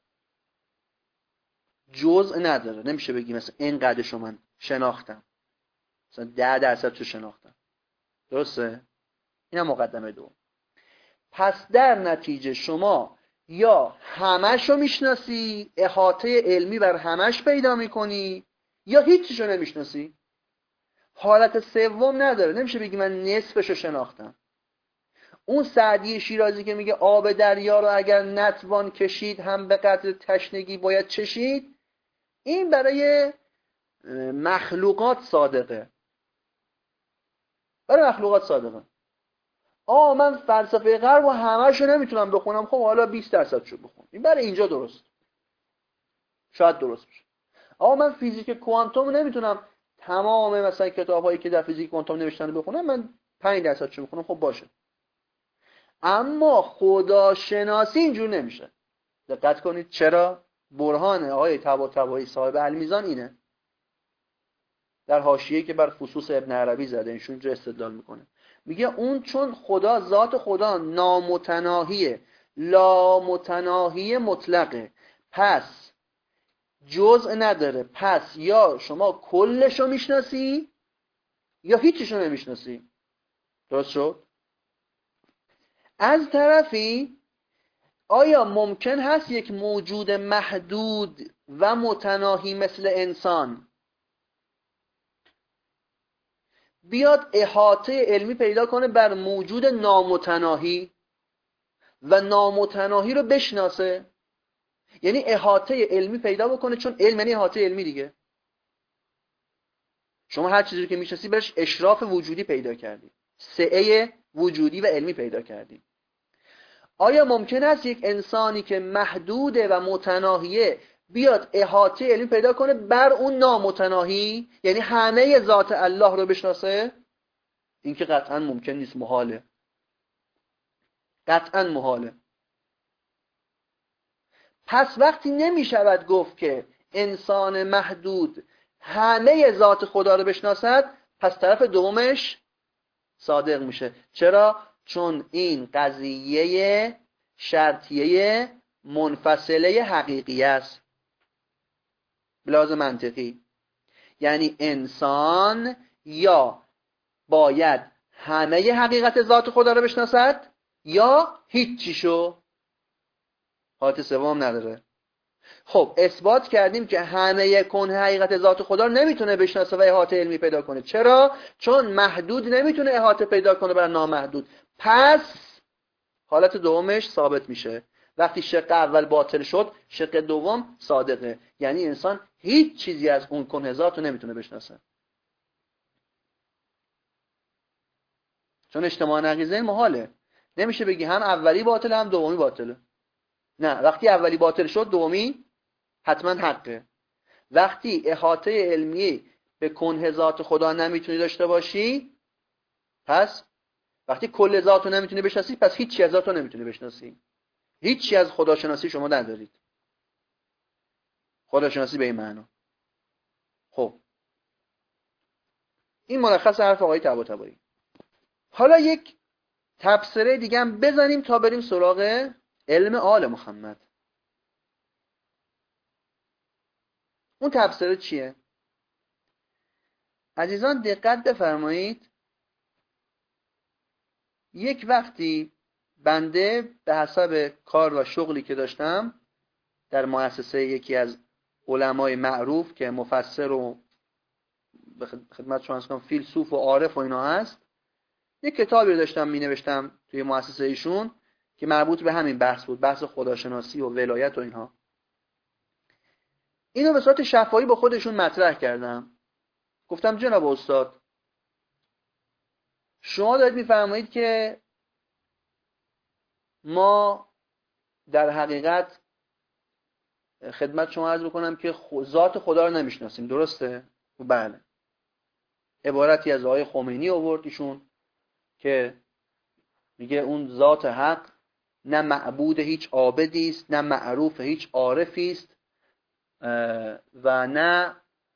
جزء نداره. نمیشه بگی مثلا اینقدرشو من شناختم، مثلا ده درصدشو شناختم. درسته؟ اینم مقدمه دوم. پس در نتیجه شما یا همشو میشناسی، احاطه علمی بر همش پیدا میکنی، یا هیچیشو نمیشناسی. حالت سوم نداره. نمیشه بگی من نصفشو شناختم. اون سعدی شیرازی که میگه آب دریا رو اگر نتوان کشید هم به قدر تشنگی باید چشید، این برای مخلوقات صادقه. برای مخلوقات صادقه. آه من فلسفه غرب و همه‌شو نمیتونم بخونم، خب حالا بیست درصد شو بخون. این برای اینجا درست، شاید درست بشه. آه من فیزیک کوانتوم نمیتونم تمام مثلا کتابایی که در فیزیک کوانتوم نوشتن رو بخونم، من پنج درصد شو بخونم، خب باشه. اما خداشناسی اینجور نمیشه. دقت کنید چرا؟ برهان آقای طباطبایی صاحب المیزان اینه، در حاشیه‌ای که بر خصوص ابن عربی زده، اینشون جو استدلال میکنه. میگه اون چون خدا، ذات خدا نامتناهیه، لا متناهی مطلقه، پس جزء نداره. پس یا شما کلشو میشناسی یا هیچیشو نمیشناسی. درست شد؟ از طرفی آیا ممکن هست یک موجود محدود و متناهی مثل انسان بیاد احاطه علمی پیدا کنه بر موجود نامتناهی؟ و نامتناهی رو بشناسه، یعنی احاطه علمی پیدا بکنه، چون علم یعنی احاطه علمی دیگه. شما هر چیزی رو که میشناسی برش اشراف وجودی پیدا کردی، سعه وجودی و علمی پیدا کردی. آیا ممکن است یک انسانی که محدوده و متناهیه بیاد احاطه علمی پیدا کنه بر اون نامتناهی، یعنی همه ذات الله رو بشناسه؟ این که قطعا ممکن نیست، محاله، قطعا محاله. پس وقتی نمی شود گفت که انسان محدود همه ذات خدا رو بشناسد، پس طرف دومش صادق میشه. چرا؟ چون این قضیه شرطیه منفصله حقیقی است بلحاظ منطقی. یعنی انسان یا باید همه حقیقت ذات خدا رو بشناسد یا هیچیشو، حالت سوم نداره. خب اثبات کردیم که همه کنه حقیقت ذات خدا رو نمیتونه بشناسه و احاطه علمی پیدا کنه. چرا؟ چون محدود نمیتونه احاطه پیدا کنه بر نامحدود. پس حالت دومش ثابت میشه. وقتی شق اول باطل شد، شق دوم صادقه. یعنی انسان هیچ چیزی از اون کنه ذات رو نمیتونه بشناسه، چون اجتماع نقیضه محاله. نمیشه بگی هم اولی باطله هم دومی باطله. نه، وقتی اولی باطل شد دومی حتما حقه. وقتی احاطه علمی به کنه ذات خدا نمیتونی داشته باشی، پس وقتی کل ذات رو نمیتونی بشناسی، پس هیچ چیز از ذات رو نمیتونی بشناسی. هیچ چیز از خداشناسی شما ندارید. خداشناسی به این معنا. خب این ملخص حرف آقای طباطبایی. حالا یک تبصره دیگه هم بزنیم تا بریم سراغ علم آل محمد. اون تبصره چیه؟ عزیزان دقت بفرمایید. یک وقتی بنده به حسب کار و شغلی که داشتم در مؤسسه یکی از علمای معروف که مفسر و به خدمت شما هستم فیلسوف و عارف و اینا هست، یک کتابی داشتم می نوشتم توی مؤسسه ایشون که مربوط به همین بحث بود، بحث خداشناسی و ولایت و اینها. اینو به صورت شفاهی با خودشون مطرح کردم. گفتم جناب استاد، شما دارید میفرمایید که ما در حقیقت خدمت شما عرض بکنم که ذات خدا رو نمیشناسیم، درسته؟ بله. عبارتی از آقای خمینی آورد ایشون که میگه اون ذات حق نه معبود هیچ عابدی است، نه معروف هیچ عارفی است و نه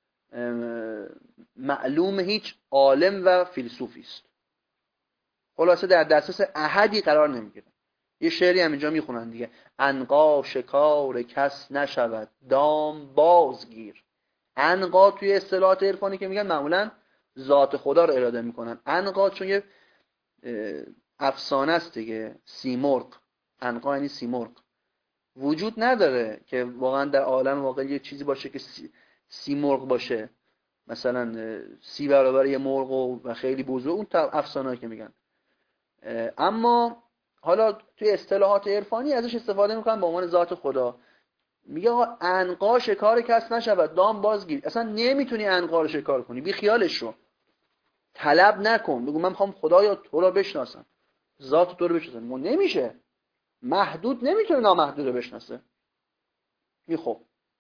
معلوم هیچ عالم و فیلسوفی است. خلاصه در دسترس احدی قرار نمیگیره. یه شعری هم اینجا میخونن دیگه: عنقا شکار کس نشود دام بازگیر. عنقا توی اصطلاحات عرفانی که میگن معمولا ذات خدا رو اراده میکنن. عنقا چون یه افسانه است دیگه، سیمرغ. عنقا یعنی سیمرغ. وجود نداره که واقعا در عالم واقعی یه چیزی باشه که سیمرغ باشه، مثلا سی برابر یه مرغ و خیلی بزرگ، اون افسانه‌ای که میگن. اما حالا توی اصطلاحات عرفانی ازش استفاده میکنن به عنوان ذات خدا. میگه آقا عنقا شکار کس نشود دام بازگیر. اصلا نمیتونی عنقا رو شکار کنی، بی خیالش شو، طلب نکن، بگو من میخوام خدایا تو رو بشناسم، ذات تو رو بشناسم. نمیشه، محدود نمیتونه نامحدود رو بشناسه. می خب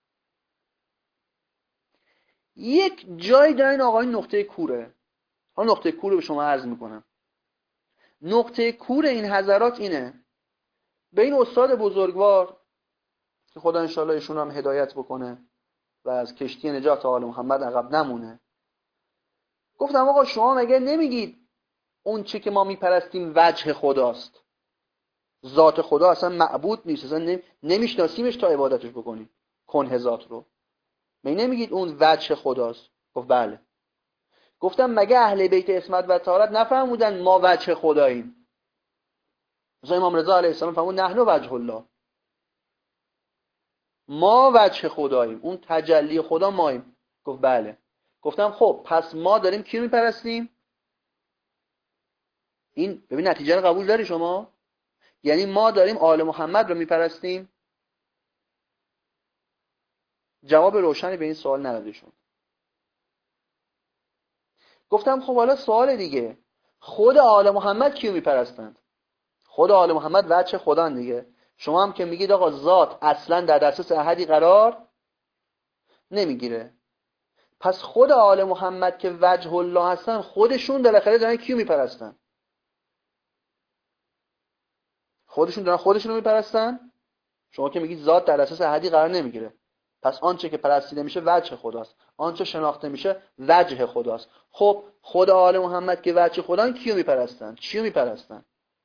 یک جای در این آقای نقطه کوره. ها نقطه کور رو به شما عرض میکنم. نقطه کور این حضرات اینه: به این استاد بزرگوار که خدا انشاءالله ایشون هم هدایت بکنه و از کشتی نجات آل محمد عقب نمونه، گفتم آقا شما مگه نمیگید اون چی که ما میپرستیم وجه خداست، ذات خدا اصلا معبود نیست، اصلا نمیشناسیمش تا عبادتش بکنیم، کنه ذات رو، مگه نمیگید اون وجه خداست؟ گفت بله. گفتم مگه اهل بیت عصمت و طهارت نفهمودن ما وجه خداییم؟ مثلا امام رضا علیه السلام فرمود نحن وجه الله، ما وجه خداییم، اون تجلی خدا ماییم. گفت بله. گفتم خب پس ما داریم کی رو میپرستیم؟ این ببین نتیجه رو قبول داری شما؟ یعنی ما داریم آل محمد رو میپرستیم؟ جواب روشنی به این سوال نداده شد. گفتم خب حالا سوال دیگه، خود آل محمد کیو میپرستند؟ خود آل محمد وجه خدا دیگه. شما هم که میگید آقا ذات اصلا در دسترس احدی قرار نمیگیره، پس خود آل محمد که وجه الله هستن خودشون بالاخره دارن کیو میپرستن؟ خودشون دارن خودشون رو میپرستن. شما که میگید ذات در دسترس احدی قرار نمیگیره، پس آنچه که پرستیده میشه وجه خداست، آنچه شناخته میشه وجه خداست. خب خود آل محمد که وجه خدان کیو میپرستن؟ چیو میپرستن؟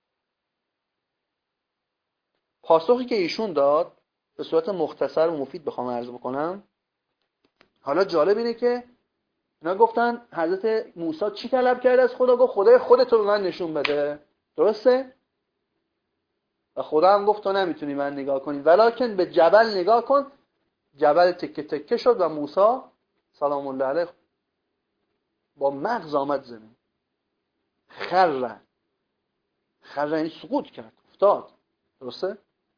پاسخی که ایشون داد به صورت مختصر و مفید بخوام عرض بکنم، حالا جالب اینه که اینا گفتن حضرت موسی چی طلب کرده از خدا؟ گفت خدای خودتو به من نشون بده. درسته؟ و خدا هم گفت تو نمیتونی من نگاه کنی، ولکن به جبل نگاه کن. جبل تکه تکه شد و موسی سلام الله علیه با مغز آمد زمین. خر خر یعنی سقوط کرد، افتاد. درسته؟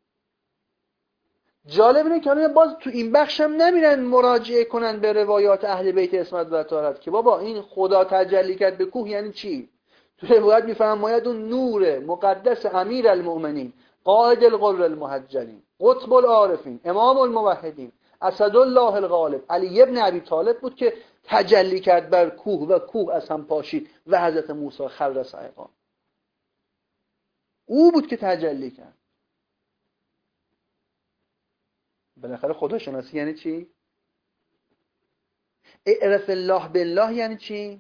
جالب اینه که باز تو این بخش هم نمیرن مراجعه کنن به روایات اهل بیت عصمت و طهارت که بابا این خدا تجلی کرد به کوه یعنی چی. تو روایت میفرماید اون نور مقدس امیر المؤمنین قائد الغر المحجلین قطب العارفین امام الموحدین اسدالله الغالب علی ابن ابی طالب بود که تجلی کرد بر کوه و کوه از هم پاشید و حضرت موسی خر صعقا. او بود که تجلی کرد. بالاخره خدا شناسی یعنی چی؟ اعرف الله بالله یعنی چی؟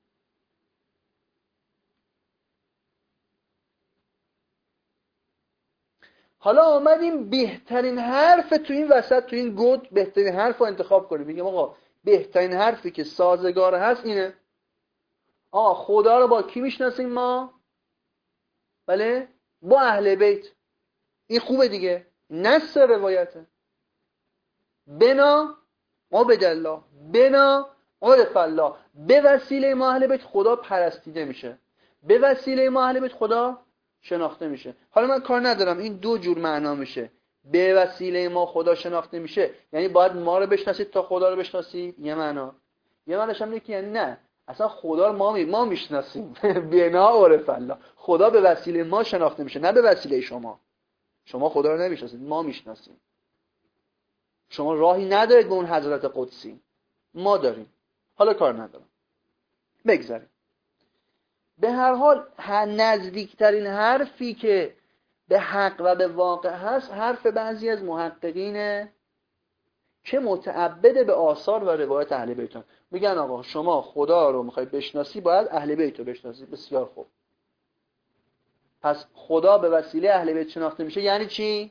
حالا آمدیم بهترین حرف تو این وسط، تو این گود بهترین حرف رو انتخاب کنیم. میگم آقا بهترین حرفی که سازگار هست اینه. آقا خدا رو با کی میشناسیم ما؟ بله؟ با اهل بیت. این خوبه دیگه، نص روایته. بنا عبد الله بنا عرف الله. به وسیله ما اهل بیت خدا پرستیده میشه، به وسیله ما اهل بیت خدا شناخته میشه. حالا من کار ندارم این دو جور معنا میشه. به وسیله ما خدا شناخته میشه یعنی باید ما رو بشناسید تا خدا رو بشناسید، یه معنا. یه معناش هم اینه که یعنی نه اصلا خدا رو ما می ما میشناسیم. بنا عرف الله. خدا به وسیله ما شناخته میشه، نه به وسیله شما. شما خدا رو نمیشناسید، ما میشناسیم. شما راهی ندارید به اون حضرت قدسی، ما داریم. حالا کار ندارم، بگذاریم. به هر حال نزدیکترین حرفی که به حق و به واقع هست حرف بعضی از محققینه که متعبد به آثار و روایت اهل بیتن. میگن آقا شما خدا رو میخوای بشناسی باید اهل بیت رو بشناسی. بسیار خوب، پس خدا به وسیله اهل بیت شناخته میشه یعنی چی؟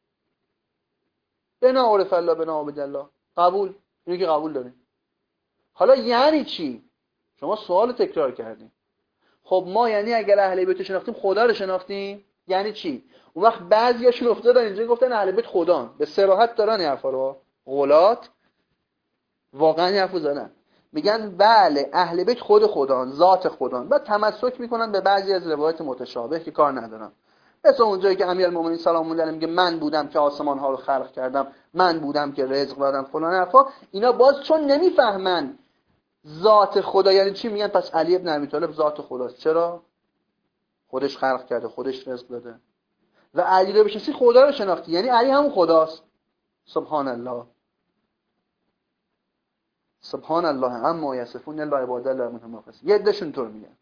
بنا عرف الله بنا عبد الله. قبول، اینو که قبول داریم. حالا یعنی چی؟ شما سوال تکرار کردیم. خب ما یعنی اگر اهل بیت شناختیم خدا رو شناختیم یعنی چی؟ اون وقت بعضیاشون افتادن اینجا گفتن اهل بیت خدان. به صراحت دارن این حرفا رو، غلات واقعا این حرفو زدن. میگن بله اهل بیت خود خدان، ذات خدان. بعد تمسک میکنن به بعضی از روایت متشابه که کار ندارن. مثلا اونجایی که امیرالمومنین سلام الله علیه میگه من بودم که آسمان ها رو خلق کردم، من بودم که رزق دادم، فلان حرفا. اینا باز چون نمیفهمن ذات خدا یعنی چی، میگن پس علی ابن ابی طالب ذات خداست. چرا؟ خودش خلق کرده، خودش رزق داده. و علی رو بشناسی خدا رو شناختی، یعنی علی همون خداست. سبحان الله سبحان الله اما یصفون الا عباد الله المخلصین. یه عدهشون طور میگن.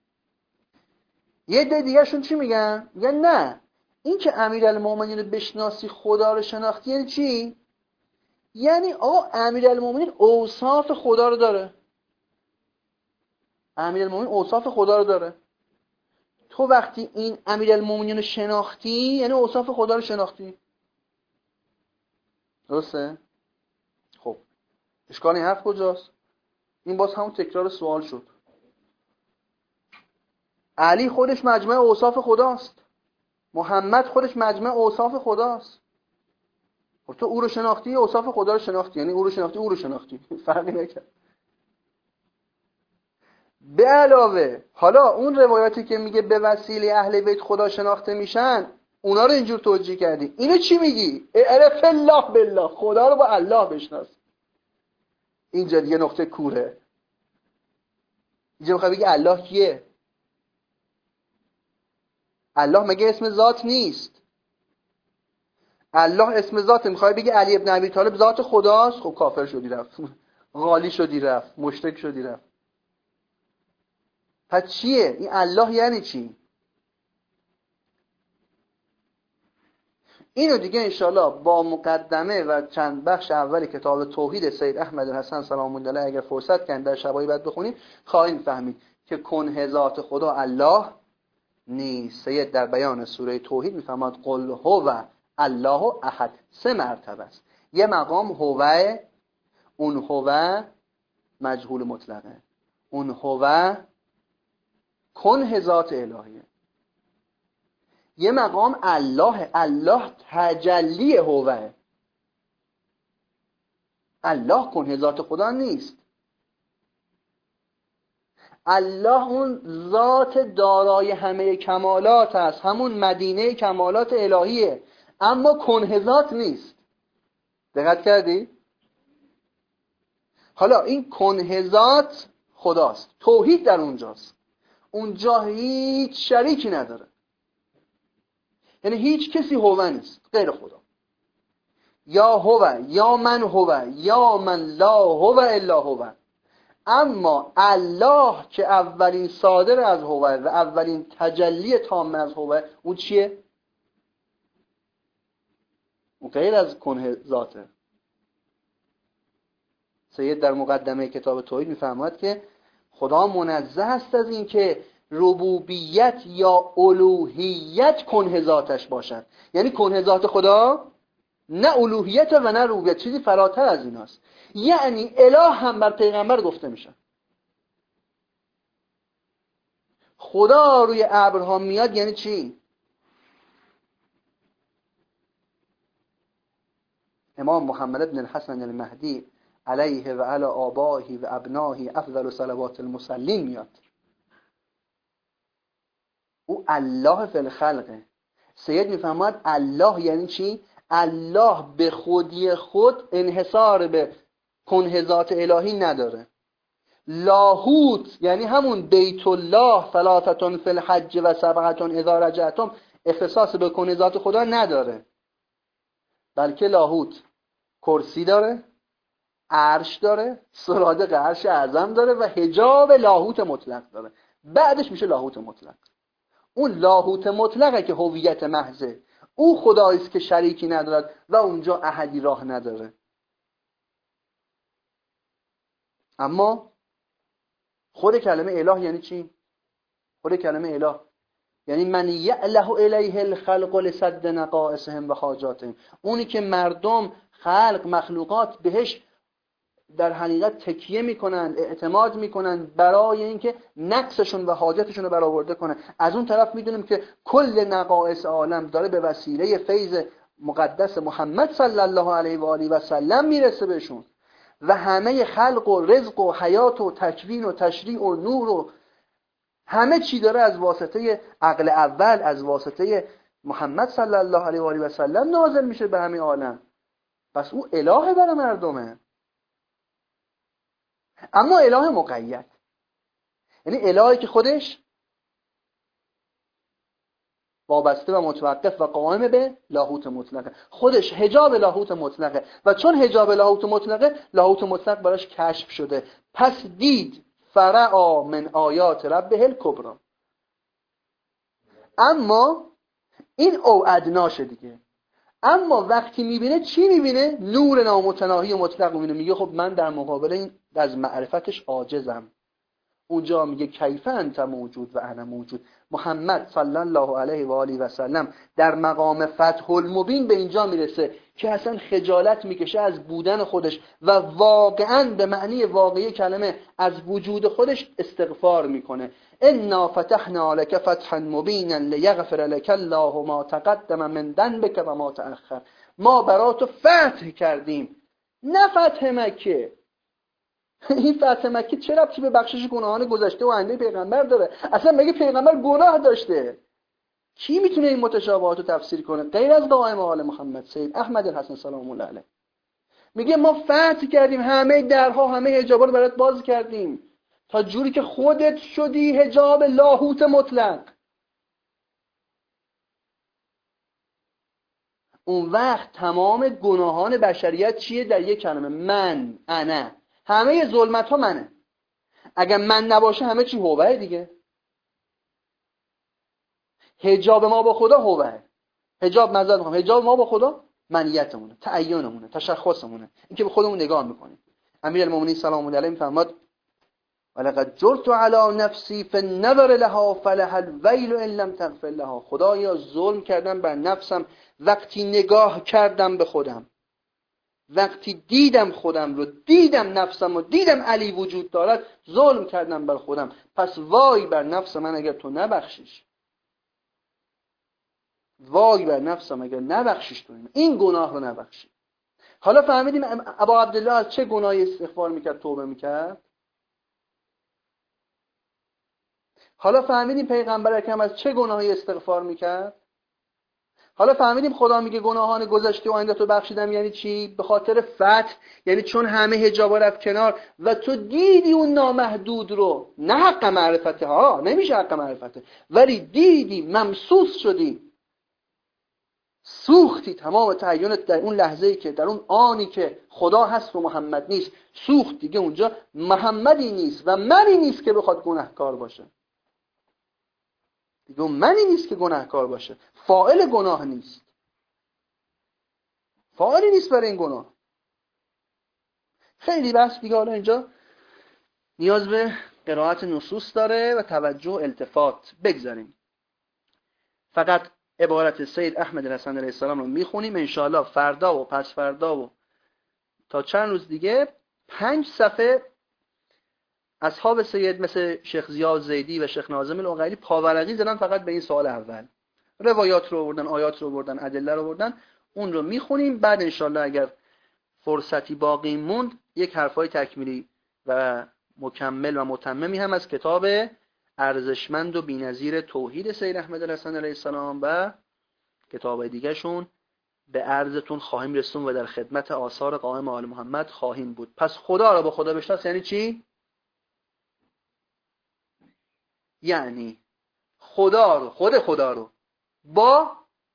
یه عده دیگه شون چی میگن؟ میگن نه این که امیرالمومنین رو بشناسی خدا رو شناختی یعنی چی؟ یعنی آقا امیرالمومنین اوصاف خدا رو داره. امیرالمومنین اوصاف خدا رو داره. تو وقتی این امیرالمومنین رو شناختی یعنی اوصاف خدا رو شناختی. درسته؟ خب اشکال این حرف کجاست؟ این باز همون تکرار سوال شد. علی خودش مجمع اوصاف خداست، محمد خودش مجمع اوصاف خداست. خب تو او رو شناختی اوصاف خدا رو شناختی، یعنی او رو شناختی او رو شناختی. فرقی نکرد. به علاوه حالا اون روایاتی که میگه به وسیله اهل بیت خدا شناخته میشن اونا رو اینجور توجیه کردی. اینو چی میگی؟ اعرف الله بالله، خدا رو با الله بشناس. اینجا دیگه نقطه کوره. اینجا میخوای بگی الله کیه؟ الله مگه اسم ذات نیست؟ الله اسم ذات. میخوای بگی علی ابن ابی طالب ذات خداست؟ خب کافر شدی رفت، غالی شدی رفت، مشرک شدی رفت. پس چیه این الله؟ یعنی چی؟ اینو دیگه انشالله با مقدمه و چند بخش اول کتاب توحید سید احمد حسن سلام الله علیه اگر فرصت کردن در شبای بعد بخونیم خواهیم فهمید که کنه ذات خدا الله نیست. سید در بیان سوره توحید میفهمد قل هو الله احد. سه مرتبه است. یه مقام هو، اون هو مجهول مطلقه، اون هو کنه ذات الهیه. یه مقام الله، الله تجلی هوه. الله کنه ذات خدا نیست. الله اون ذات دارای همه کمالات است، همون مدینه کمالات الهیه، اما کنه ذات نیست. دقت کردی؟ حالا این کنه ذات خداست، توحید در اونجاست. اونجا هیچ شریکی نداره، یعنی هیچ کسی هو نیست غیر خدا. یا هو یا من هو یا من لا هو الا هو. اما الله که اولین صادر از هو و اولین تجلی تام از هو، اون چیه؟ اون غیر از کنه ذاته. سید در مقدمه کتاب توحید میفرماید که خدا منزه است از این که ربوبیت یا الوهیت کنه ذاتش باشد. یعنی کنه ذات خدا نه الوهیت و نه ربوبیت، چیزی فراتر از ایناست. یعنی اله هم بر پیغمبر گفته میشه. خدا روی ابرها میاد یعنی چی؟ امام محمد بن الحسن المهدی علیه و علی آبائه و ابنائه افضل صلوات المصلین میاد. او الله فی الخلقه. سید میفهمد الله یعنی چی؟ الله به خودی خود انحصار به کنه ذات الهی نداره. لاهوت یعنی همون بیت الله ثلاثتون فی الحج و سبعتون اذا رجعتم اختصاص به کنه ذات خدا نداره، بلکه لاهوت کرسی داره، عرش داره، سرادق عرش اعظم داره و حجاب لاهوت مطلق داره. بعدش میشه لاهوت مطلق. اون لاهوت مطلقه که هویت محضه. او خدایی است که شریکی ندارد و اونجا احدی راه نداره. اما خود کلمه اله یعنی چی؟ خود کلمه اله یعنی من یعله الیه الخلق لسد نقائصهم و حاجاتهم. اونی که مردم، خلق، مخلوقات بهش در حقیقت تکیه میکنن، اعتماد میکنن برای اینکه نقصشون و حاجتشون رو برآورده کنن. از اون طرف میدونیم که کل نقائص عالم داره به وسیله فیض مقدس محمد صلی الله علیه و آله و سلم میرسه بهشون و همه خلق و رزق و حیات و تکوین و تشریع و نور و همه چی داره از واسطه عقل اول، از واسطه محمد صلی الله علیه و آله و سلم نازل میشه به همه عالم. پس او اله برای مردمه. اما اله مقید، یعنی الهی که خودش وابسته و متوقف و قائم به لاهوت مطلقه، خودش حجاب لاهوت مطلقه و چون حجاب لاهوت مطلقه، لاهوت مطلق براش کشف شده. پس دید فرعا من آیات ربه الکبری. اما این او ادناشه دیگه. اما وقتی میبینه چی میبینه؟ نور نامتناهی و مطلق میبینه. میگه خب من در مقابل این از معرفتش عاجزم. اونجا میگه کیف انت موجود و انا موجود. محمد صلی الله علیه و آله و سلم در مقام فتح المبین به اینجا میرسه که اصلا خجالت میکشه از بودن خودش و واقعا به معنی واقعی کلمه از وجود خودش استغفار میکنه. انا فتحنا لك فتحا مبینا لیغفر لك الله ما تقدم من ذنبك و ما تأخر. ما براتو فتح کردیم، نه فتح مکه. این فتح مکه چه ربطی به بخشش گناهان گذشته و آینده پیغمبر داره؟ اصلا مگه پیغمبر گناه داشته؟ کی میتونه این متشابهات رو تفسیر کنه غیر از قائم آل محمد سید احمد الحسن سلام الله علیه؟ میگه ما فتح کردیم، همه درها همه حجابا رو برات باز کردیم تا جوری که خودت شدی حجاب لاهوت مطلق. اون وقت تمام گناهان بشریت چیه؟ در یک کلمه، من، انا. همه ظلمت ها منه. اگر من نباشه همه چی هوه دیگه. حجاب ما با خدا هوه. حجاب مزد میخوام، حجاب ما با خدا منیتمونه، تعینمونه، تشخصمونه، اینکه به خودمون نگاه میکنیم. امیرالمومنین سلام الله علیه میفرماد ولقد جرت علی نفسی فالنظر لها فلها الویل ان لم تغفر لها. خدایا ظلم کردم بر نفسم وقتی نگاه کردم به خودم، وقتی دیدم خودم رو، دیدم نفسم رو، دیدم علی وجود دارد، ظلم کردم بر خودم. پس وای بر نفس من اگر تو نبخشیش، وای بر نفسم اگر نبخشیش تو این گناه رو نبخشی. حالا فهمیدیم ابا عبدالله از چه گناهی استغفار میکرد، توبه میکرد؟ حالا فهمیدیم پیغمبر اکرم از چه گناهی استغفار میکرد؟ حالا فهمیدیم خدا میگه گناهان گذشته و آینده تو بخشیدم. یعنی چی؟ به خاطر فتح، یعنی چون همه حجابا رفت کنار و تو دیدی اون نامحدود رو. نه حق معرفته ها، نمیشه حق معرفته، ولی دیدی، ممسوس شدی، سوختی تمام تعینت در اون لحظه‌ای که، در اون آنی که خدا هست و محمد نیست، سوخت دیگه. اونجا محمدی نیست و منی نیست که بخواد گناهکار باشه. دیگه اون منی نیست که گناهکار باشه، فاعل گناه نیست، فاعلی نیست برای این گناه. خیلی بحث دیگه حالا اینجا نیاز به قرائت نصوص داره و توجه و التفات. بگذاریم فقط عبارت سید احمد الحسن علیه السلام رو میخونیم انشاءالله. فردا و پس فردا و تا چند روز دیگه پنج صفحه اصحاب سید مثل شیخ زیاد زیدی و شیخ ناظم العقیلی پاورقی زدن فقط به این سوال اول. روایات رو آوردن، آیات رو آوردن، ادله رو آوردن. اون رو میخونیم. بعد انشاءالله اگر فرصتی باقی موند یک حرفای تکمیلی و مکمل و متممی هم از کتاب ارزشمند و بی‌نظیر توحید سید احمد الحسن علیه السلام و کتاب دیگه شون به عرضتون خواهیم رسون و در خدمت آثار قائم آل محمد خواهیم بود. پس خدا رو با خدا بشناس یعنی چی؟ یعنی خدا رو، خود خدا رو با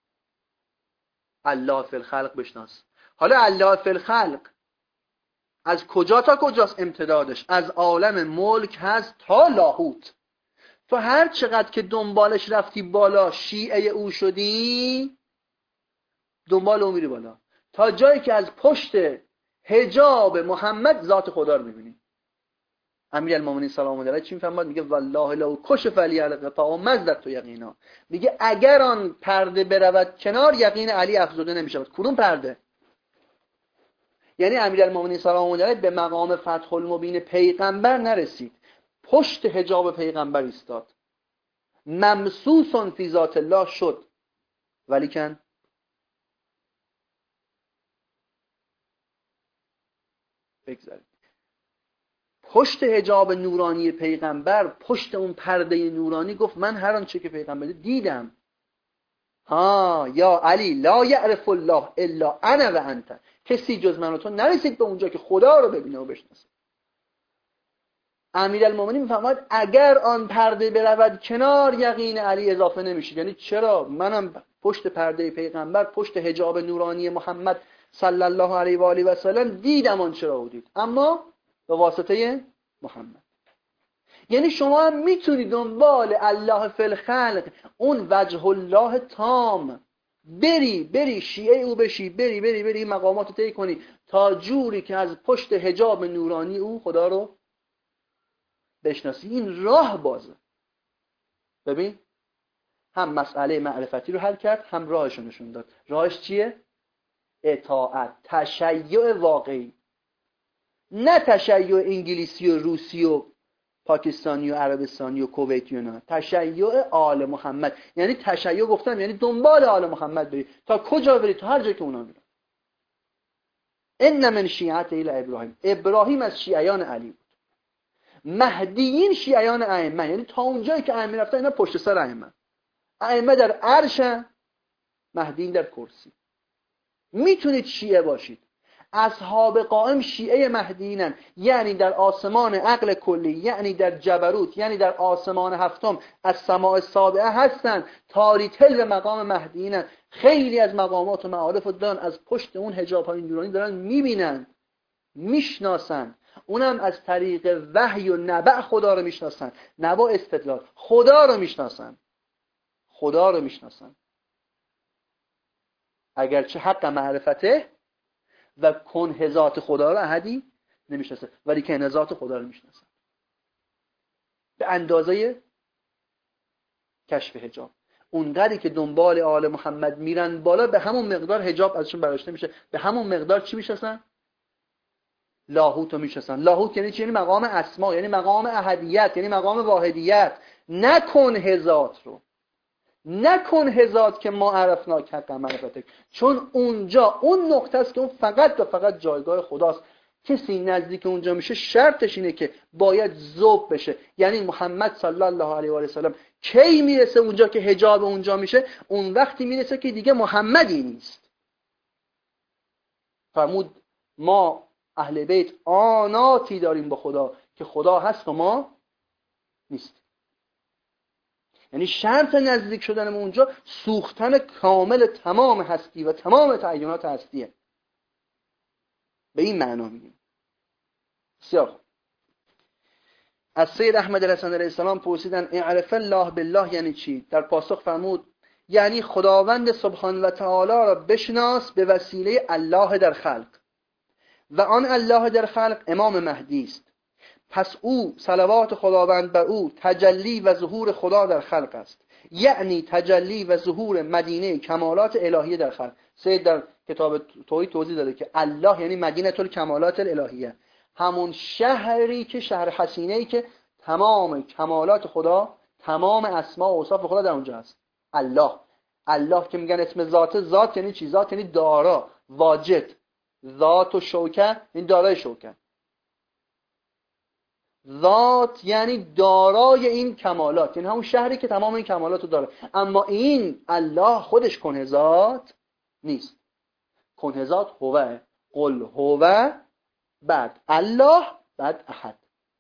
الله فی الخلق بشناس. حالا الله فی الخلق از کجا تا کجاست امتدادش؟ از عالم ملک هست تا لاهوت. تو هر چقدر که دنبالش رفتی بالا، شیعه او شدی، دنبال اون میری بالا تا جایی که از پشت حجاب محمد ذات خدا رو میبینی. امیرالمومنین سلام الله علیه چی میفهمد؟ میگه والله لو کشف علی الغطاء مزدت تو یقینا. میگه اگر آن پرده برود کنار، یقین علی افزوده نمیشود. کدوم پرده؟ یعنی امیرالمومنین سلام الله علیه به مقام فتح المبین پیغمبر نرسید، پشت حجاب پیغمبر ایستاد، ممسوسون فی ذات الله شد، ولیکن بگذارید پشت حجاب نورانی پیغمبر، پشت اون پرده نورانی گفت من هر آنچه که پیغمبر دیدم. ها یا علی لا یعرف الله الا انا و انت. کسی جز من و تو نرسید به اونجا که خدا رو ببینه و بشناسه. امیرالمومنین میفرماید اگر آن پرده برود کنار، یقین علی اضافه نمیشه. یعنی چرا؟ منم پشت پرده پیغمبر، پشت حجاب نورانی محمد صلی الله علیه و آله و سلم دیدم آن چرا بودید، اما به واسطه محمد. یعنی شما هم میتونید دنبال الله فی الخلق، اون وجه الله تام، بری بری شیعه او بشی، بری بری بری مقامات رو طی کنی تا جوری که از پشت حجاب نورانی او خدا رو بشناسی. این راه بازه. ببین هم مسئله معرفتی رو حل کرد، هم راهش رو نشون داد. راهش چیه؟ اطاعت، تشیع واقعی، نه تشیع انگلیسی و روسی و پاکستانی و عربستانی و کویتی و نه. تشیع آل محمد. یعنی تشیع گفتم یعنی دنبال آل محمد بری. تا کجا بری؟ تا هر جایی که اونا میرن. ان من شیعته الی ابراهیم. ابراهیم از شیعیان علی بود. مهدیین شیعیان ائمه، یعنی تا اونجایی که ائمه رفتن اینا پشت سر ائمه. ائمه در عرشن، مهدیین در کرسی. میتونید شیعه باشید، اصحاب قائم شیعه مهدیینن، یعنی در آسمان عقل کلی، یعنی در جبروت، یعنی در آسمان هفتم از سماع سابعه هستن، تاریتل به مقام مهدیینن. خیلی از مقامات و معارف رو دارن از پشت اون حجاب های نورانی دارن میبینن، میشناسن، اونم از طریق وحی و نبع خدا رو میشناسن، نه با استدلال، خدا رو میشناسن، خدا رو میشناسن. اگرچه حق معرفته و کنه ذات خدا رو احدی نمیشناسه، ولی کنه ذات خدا رو میشناسن به اندازه کشف حجاب. اونقدری که دنبال آل محمد میرن بالا، به همون مقدار حجاب ازشون برداشته میشه، به همون مقدار چی میشناسن؟ لاهوت رو میشناسن. لاهوت یعنی چی؟ یعنی مقام اسما، یعنی مقام احدیت، یعنی مقام واحدیت. نکن هزات رو، نکن هزات که ما عرفنا که حق معرفته، چون اونجا اون نقطه است که اون فقط و فقط جایگاه خداست. کسی نزدیک اونجا میشه شرطش اینه که باید ذوب بشه. یعنی محمد صلی الله علیه و آله و سلم کی میرسه اونجا که حجاب اونجا میشه؟ اون وقتی میرسه که دیگه محمدی نیست. فرمود ما اهل بیت آناتی داریم با خدا که خدا هست و ما نیست. یعنی شرط نزدیک شدن اونجا سوختن کامل تمام هستی و تمام تعینات هستیه. به این معنا میگیم. بسیار خوب. از سید احمد الحسن علیه السلام پرسیدن اعرف الله بالله یعنی چی؟ در پاسخ فرمود یعنی خداوند سبحان و تعالی را بشناس به وسیله الله در خلق، و آن الله در خلق امام مهدی است. پس او صلوات خداوند بر او تجلی و ظهور خدا در خلق است، یعنی تجلی و ظهور مدینه کمالات الهیه در خلق. سید در کتاب توحید توضیح داده که الله یعنی مدینه الکمالات الالهیه، همون شهری که شهر حسینه‌ای که تمام کمالات خدا، تمام اسما و اوصاف خدا در اونجا است. الله، الله که میگن اسم ذات، ذات یعنی چی؟ ذات یعنی دارا، واجد. ذات و شوکه یعنی دارای شوکه. ذات یعنی دارای این کمالات، یعنی همون شهری که تمام این کمالات رو داره. اما این الله خودش کنه ذات نیست. کنه ذات هوه، قل هوه، بعد الله، بعد احد.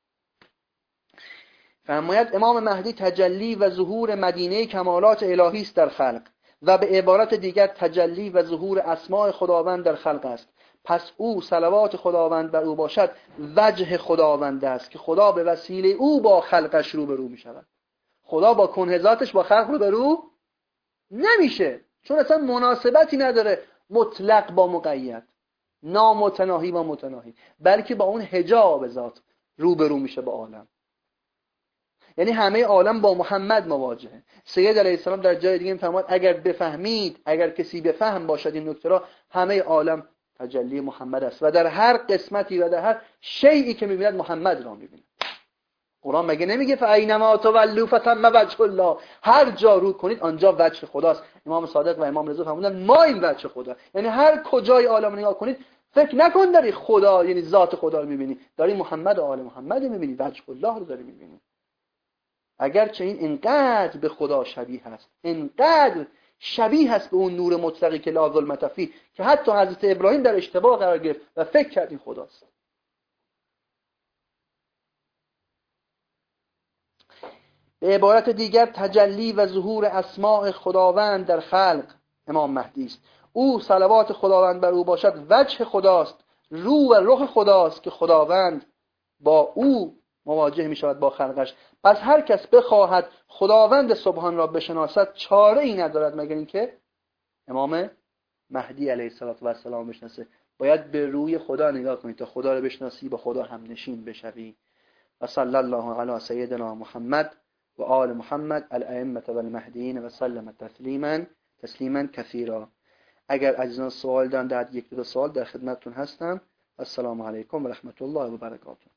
فرماید امام مهدی تجلی و ظهور مدینه کمالات الهی است در خلق، و به عبارت دیگر تجلی و ظهور اسماء خداوند در خلق است. پس او صلوات خداوند بر او باشد وجه خداوند است که خدا به وسیله او با خلقش رو به رو می شود. خدا با کنه ذاتش با خلق رو به رو نمیشه، چون اصلا مناسبتی نداره مطلق با مقید، نامتناهی با متناهی، بلکه با اون حجاب ذات رو به رو میشه با عالم. یعنی همه عالم با محمد مواجهه. سید علیه السلام در جای دیگه میفرماید اگر بفهمید، اگر کسی بفهم باشد این نکته را، همه عالم تجلی محمد است و در هر قسمتی و در هر شیئی که میبیند محمد را میبیند. قرآن مگه نمیگه فاینما تولوا فثم وجه الله؟ هر جا رو کنید آنجا وجه خداست. امام صادق و امام رضا فرمودن ما این وجه خدا، یعنی هر کجای عالم نگاه کنید فکر نکن داری خدا یعنی ذات خدا رو میبینی، داری محمد و آل محمد رو میبینی، وجه الله رو داری میبینی. اگرچه این انقدر به خدا شبیه هست، انقدر شبیه هست به اون نور مطلقی که لا ظلمت فیه، که حتی حضرت ابراهیم در اشتباه قرار گرفت و فکر کرد این خداست. به عبارت دیگر تجلی و ظهور اسماء خداوند در خلق امام مهدی است. او صلوات خداوند بر او باشد وجه خداست، رو و رخ خداست که خداوند با او مواجه می شود با خلقش. پس هر کس بخواهد خداوند سبحان را بشناسد چاره ای ندارد مگر اینکه امام مهدی علیه السلام بشناسه. باید به روی خدا نگاه کنید تا خدا رو بشناسی، با خدا هم نشین بشوی. و صلی الله علی سیدنا محمد و آل محمد الائمه و المهدیین و سلم تسلیما تسلیما کثیرا. اگر عزیزان سوال دارند، یک دو سوال در خدمتتون هستم. السلام علیکم و رحمت الله و برکاته.